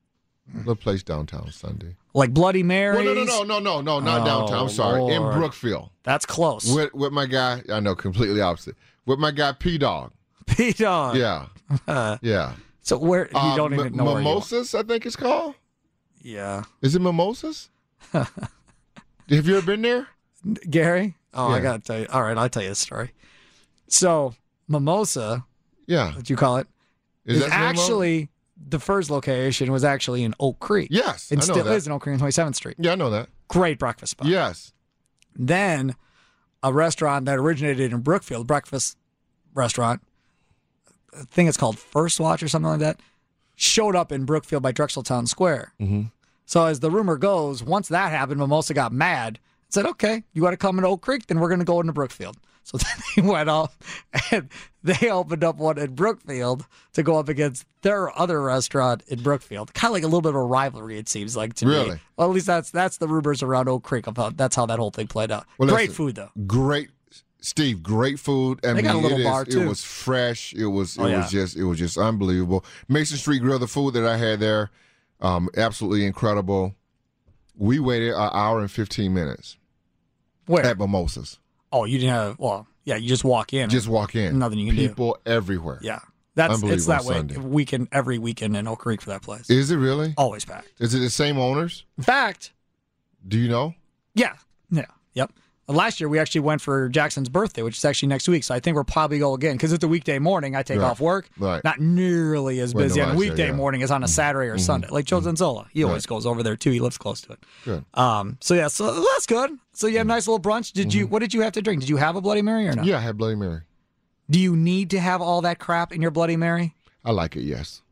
[SPEAKER 4] Little place downtown Sunday.
[SPEAKER 3] Like Bloody Mary's?
[SPEAKER 4] Well, no, no, no, no, no, no, not
[SPEAKER 3] Oh,
[SPEAKER 4] downtown. I'm sorry.
[SPEAKER 3] Lord.
[SPEAKER 4] In Brookfield.
[SPEAKER 3] That's close.
[SPEAKER 4] With with my guy, I know, completely opposite. With my guy P-Dog.
[SPEAKER 3] P-Dog.
[SPEAKER 4] Yeah.
[SPEAKER 3] Uh,
[SPEAKER 4] Yeah.
[SPEAKER 3] So where, you
[SPEAKER 4] Uh,
[SPEAKER 3] don't even
[SPEAKER 4] M-
[SPEAKER 3] know where you are.
[SPEAKER 4] Mimosas, I think it's called.
[SPEAKER 3] Yeah.
[SPEAKER 4] Is it Mimosas? Have you ever been there?
[SPEAKER 3] Gary? Oh, I
[SPEAKER 4] Yeah.
[SPEAKER 3] got to tell you. All right, I'll tell you the story. So, Mimosa,
[SPEAKER 4] Yeah.
[SPEAKER 3] what you call it,
[SPEAKER 4] Is
[SPEAKER 3] is
[SPEAKER 4] that the name of it?
[SPEAKER 3] actually, the first location was actually in Oak Creek.
[SPEAKER 4] Yes,
[SPEAKER 3] It
[SPEAKER 4] I know
[SPEAKER 3] still
[SPEAKER 4] that.
[SPEAKER 3] is in Oak Creek on twenty-seventh Street.
[SPEAKER 4] Yeah, I know that.
[SPEAKER 3] Great breakfast spot.
[SPEAKER 4] Yes.
[SPEAKER 3] Then a restaurant that originated in Brookfield, breakfast restaurant, I think it's called First Watch or something like that, showed up in Brookfield by Drexel Town Square.
[SPEAKER 4] Mm-hmm.
[SPEAKER 3] So as the rumor goes, once that happened, Mimosa got mad and said, okay, you got to come into Oak Creek, then we're going to go into Brookfield. So then they went off and they opened up one in Brookfield to go up against their other restaurant in Brookfield. Kind of like a little bit of a rivalry, it seems like to me.
[SPEAKER 4] Really?
[SPEAKER 3] Well, at least that's that's the rumors around Oak Creek about that's how that whole thing played out.
[SPEAKER 4] Well,
[SPEAKER 3] Great
[SPEAKER 4] listen,
[SPEAKER 3] food though.
[SPEAKER 4] Great, Steve. Great food. I
[SPEAKER 3] They
[SPEAKER 4] mean,
[SPEAKER 3] got a little
[SPEAKER 4] it, is-
[SPEAKER 3] bar, too.
[SPEAKER 4] it was fresh. It was. It
[SPEAKER 3] Oh, yeah.
[SPEAKER 4] was just. It was just unbelievable. Mason Street Grill. The food that I had there, um, absolutely incredible. We waited an hour and fifteen minutes.
[SPEAKER 3] Where?
[SPEAKER 4] At Mimosas.
[SPEAKER 3] Oh, you didn't have, well, yeah, you just walk in.
[SPEAKER 4] Just walk in.
[SPEAKER 3] Nothing you can do.
[SPEAKER 4] People everywhere.
[SPEAKER 3] Yeah. That's it's
[SPEAKER 4] Unbelievable
[SPEAKER 3] that way
[SPEAKER 4] Sunday.
[SPEAKER 3] weekend every weekend in Oak Creek for that place.
[SPEAKER 4] Is it really?
[SPEAKER 3] Always packed.
[SPEAKER 4] Is it the same owners?
[SPEAKER 3] In fact,
[SPEAKER 4] Do you know?
[SPEAKER 3] yeah. Yeah. Yep. Last year we actually went for Jackson's birthday, which is actually next week. So I think we'll probably go again because it's a weekday morning. I take
[SPEAKER 4] Right.
[SPEAKER 3] off work.
[SPEAKER 4] Right.
[SPEAKER 3] Not nearly as
[SPEAKER 4] Well,
[SPEAKER 3] busy
[SPEAKER 4] no,
[SPEAKER 3] on a
[SPEAKER 4] last year,
[SPEAKER 3] weekday
[SPEAKER 4] yeah.
[SPEAKER 3] morning as on a Saturday or Sunday. Like Joe Zanzola. He always
[SPEAKER 4] Right.
[SPEAKER 3] goes over there too. He lives close to it.
[SPEAKER 4] Good.
[SPEAKER 3] Um, so yeah, so that's good. So you had a nice little brunch. Did you what did you have to drink? Did you have a Bloody Mary or no?
[SPEAKER 4] Yeah, I had Bloody Mary.
[SPEAKER 3] Do you need to have all that crap in your Bloody Mary?
[SPEAKER 4] I like it. Yes.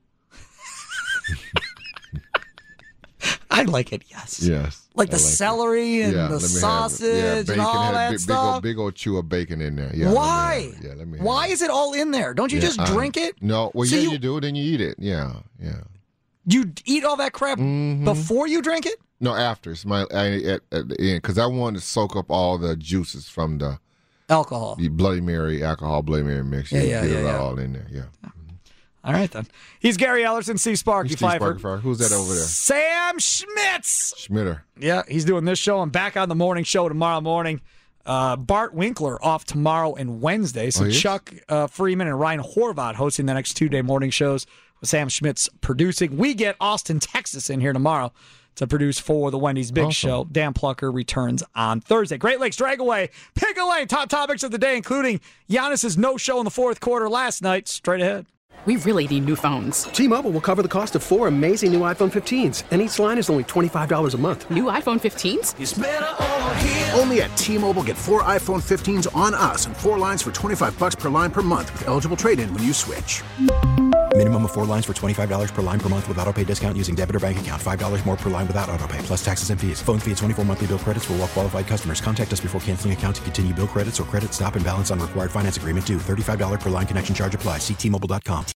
[SPEAKER 3] I like it, yes.
[SPEAKER 4] Yes.
[SPEAKER 3] Like
[SPEAKER 4] I
[SPEAKER 3] the
[SPEAKER 4] it.
[SPEAKER 3] celery and
[SPEAKER 4] Yeah,
[SPEAKER 3] the
[SPEAKER 4] let me have it.
[SPEAKER 3] sausage
[SPEAKER 4] yeah,
[SPEAKER 3] and
[SPEAKER 4] bacon
[SPEAKER 3] all
[SPEAKER 4] had
[SPEAKER 3] that
[SPEAKER 4] big, Big
[SPEAKER 3] stuff.
[SPEAKER 4] old, big old chew of bacon in there. Yeah.
[SPEAKER 3] Why?
[SPEAKER 4] Let me have it. Yeah, let me have
[SPEAKER 3] Why
[SPEAKER 4] it.
[SPEAKER 3] is it all in there? Don't you
[SPEAKER 4] Yeah,
[SPEAKER 3] just
[SPEAKER 4] I-
[SPEAKER 3] drink it?
[SPEAKER 4] No. Well,
[SPEAKER 3] So
[SPEAKER 4] yeah,
[SPEAKER 3] you-
[SPEAKER 4] you, do. Then you eat it. Yeah. Yeah.
[SPEAKER 3] You eat all that crap
[SPEAKER 4] Mm-hmm.
[SPEAKER 3] before you drink it?
[SPEAKER 4] No, after. It's my I, at, at the end because I wanted to soak up all the juices from the
[SPEAKER 3] Alcohol.
[SPEAKER 4] the Bloody Mary alcohol Bloody Mary mix.
[SPEAKER 3] Yeah,
[SPEAKER 4] You
[SPEAKER 3] yeah,
[SPEAKER 4] get
[SPEAKER 3] yeah,
[SPEAKER 4] it
[SPEAKER 3] yeah.
[SPEAKER 4] all in there. Yeah.
[SPEAKER 3] All right, then. He's Gary Ellerson, Steve Sparky
[SPEAKER 4] Steve
[SPEAKER 3] Pfeiffer.
[SPEAKER 4] Sparky Pfeiffer. Who's that over there?
[SPEAKER 3] Sam Schmitz.
[SPEAKER 4] Schmitter.
[SPEAKER 3] Yeah, he's doing this show. I'm back on the morning show tomorrow morning. Uh, Bart Winkler off tomorrow and Wednesday. So
[SPEAKER 4] Oh, he is?
[SPEAKER 3] Chuck uh, Freeman and Ryan Horvath hosting the next two-day morning shows with Sam Schmitz producing. We get Austin, Texas in here tomorrow to produce for the Wendy's Big
[SPEAKER 4] Awesome.
[SPEAKER 3] Show. Dan Plucker returns on Thursday. Great Lakes Dragaway, Pick a Lane, top topics of the day, including Giannis's no-show in the fourth quarter last night. Straight ahead.
[SPEAKER 14] We really need new phones.
[SPEAKER 15] T-Mobile will cover the cost of four amazing new iPhone fifteens, and each line is only twenty-five dollars a month.
[SPEAKER 14] New iPhone fifteens?
[SPEAKER 16] It's better over here. Only at T-Mobile, get four iPhone fifteens on us and four lines for twenty-five bucks per line per month with eligible trade-in when you switch.
[SPEAKER 17] Minimum of four lines for twenty-five dollars per line per month with autopay discount using debit or bank account. five dollars more per line without autopay, plus taxes and fees. Phone fee at twenty-four monthly bill credits for well-qualified customers. Contact us before canceling account to continue bill credits or credit stop and balance on required finance agreement due. thirty-five dollars per line connection charge applies. See T Mobile dot com.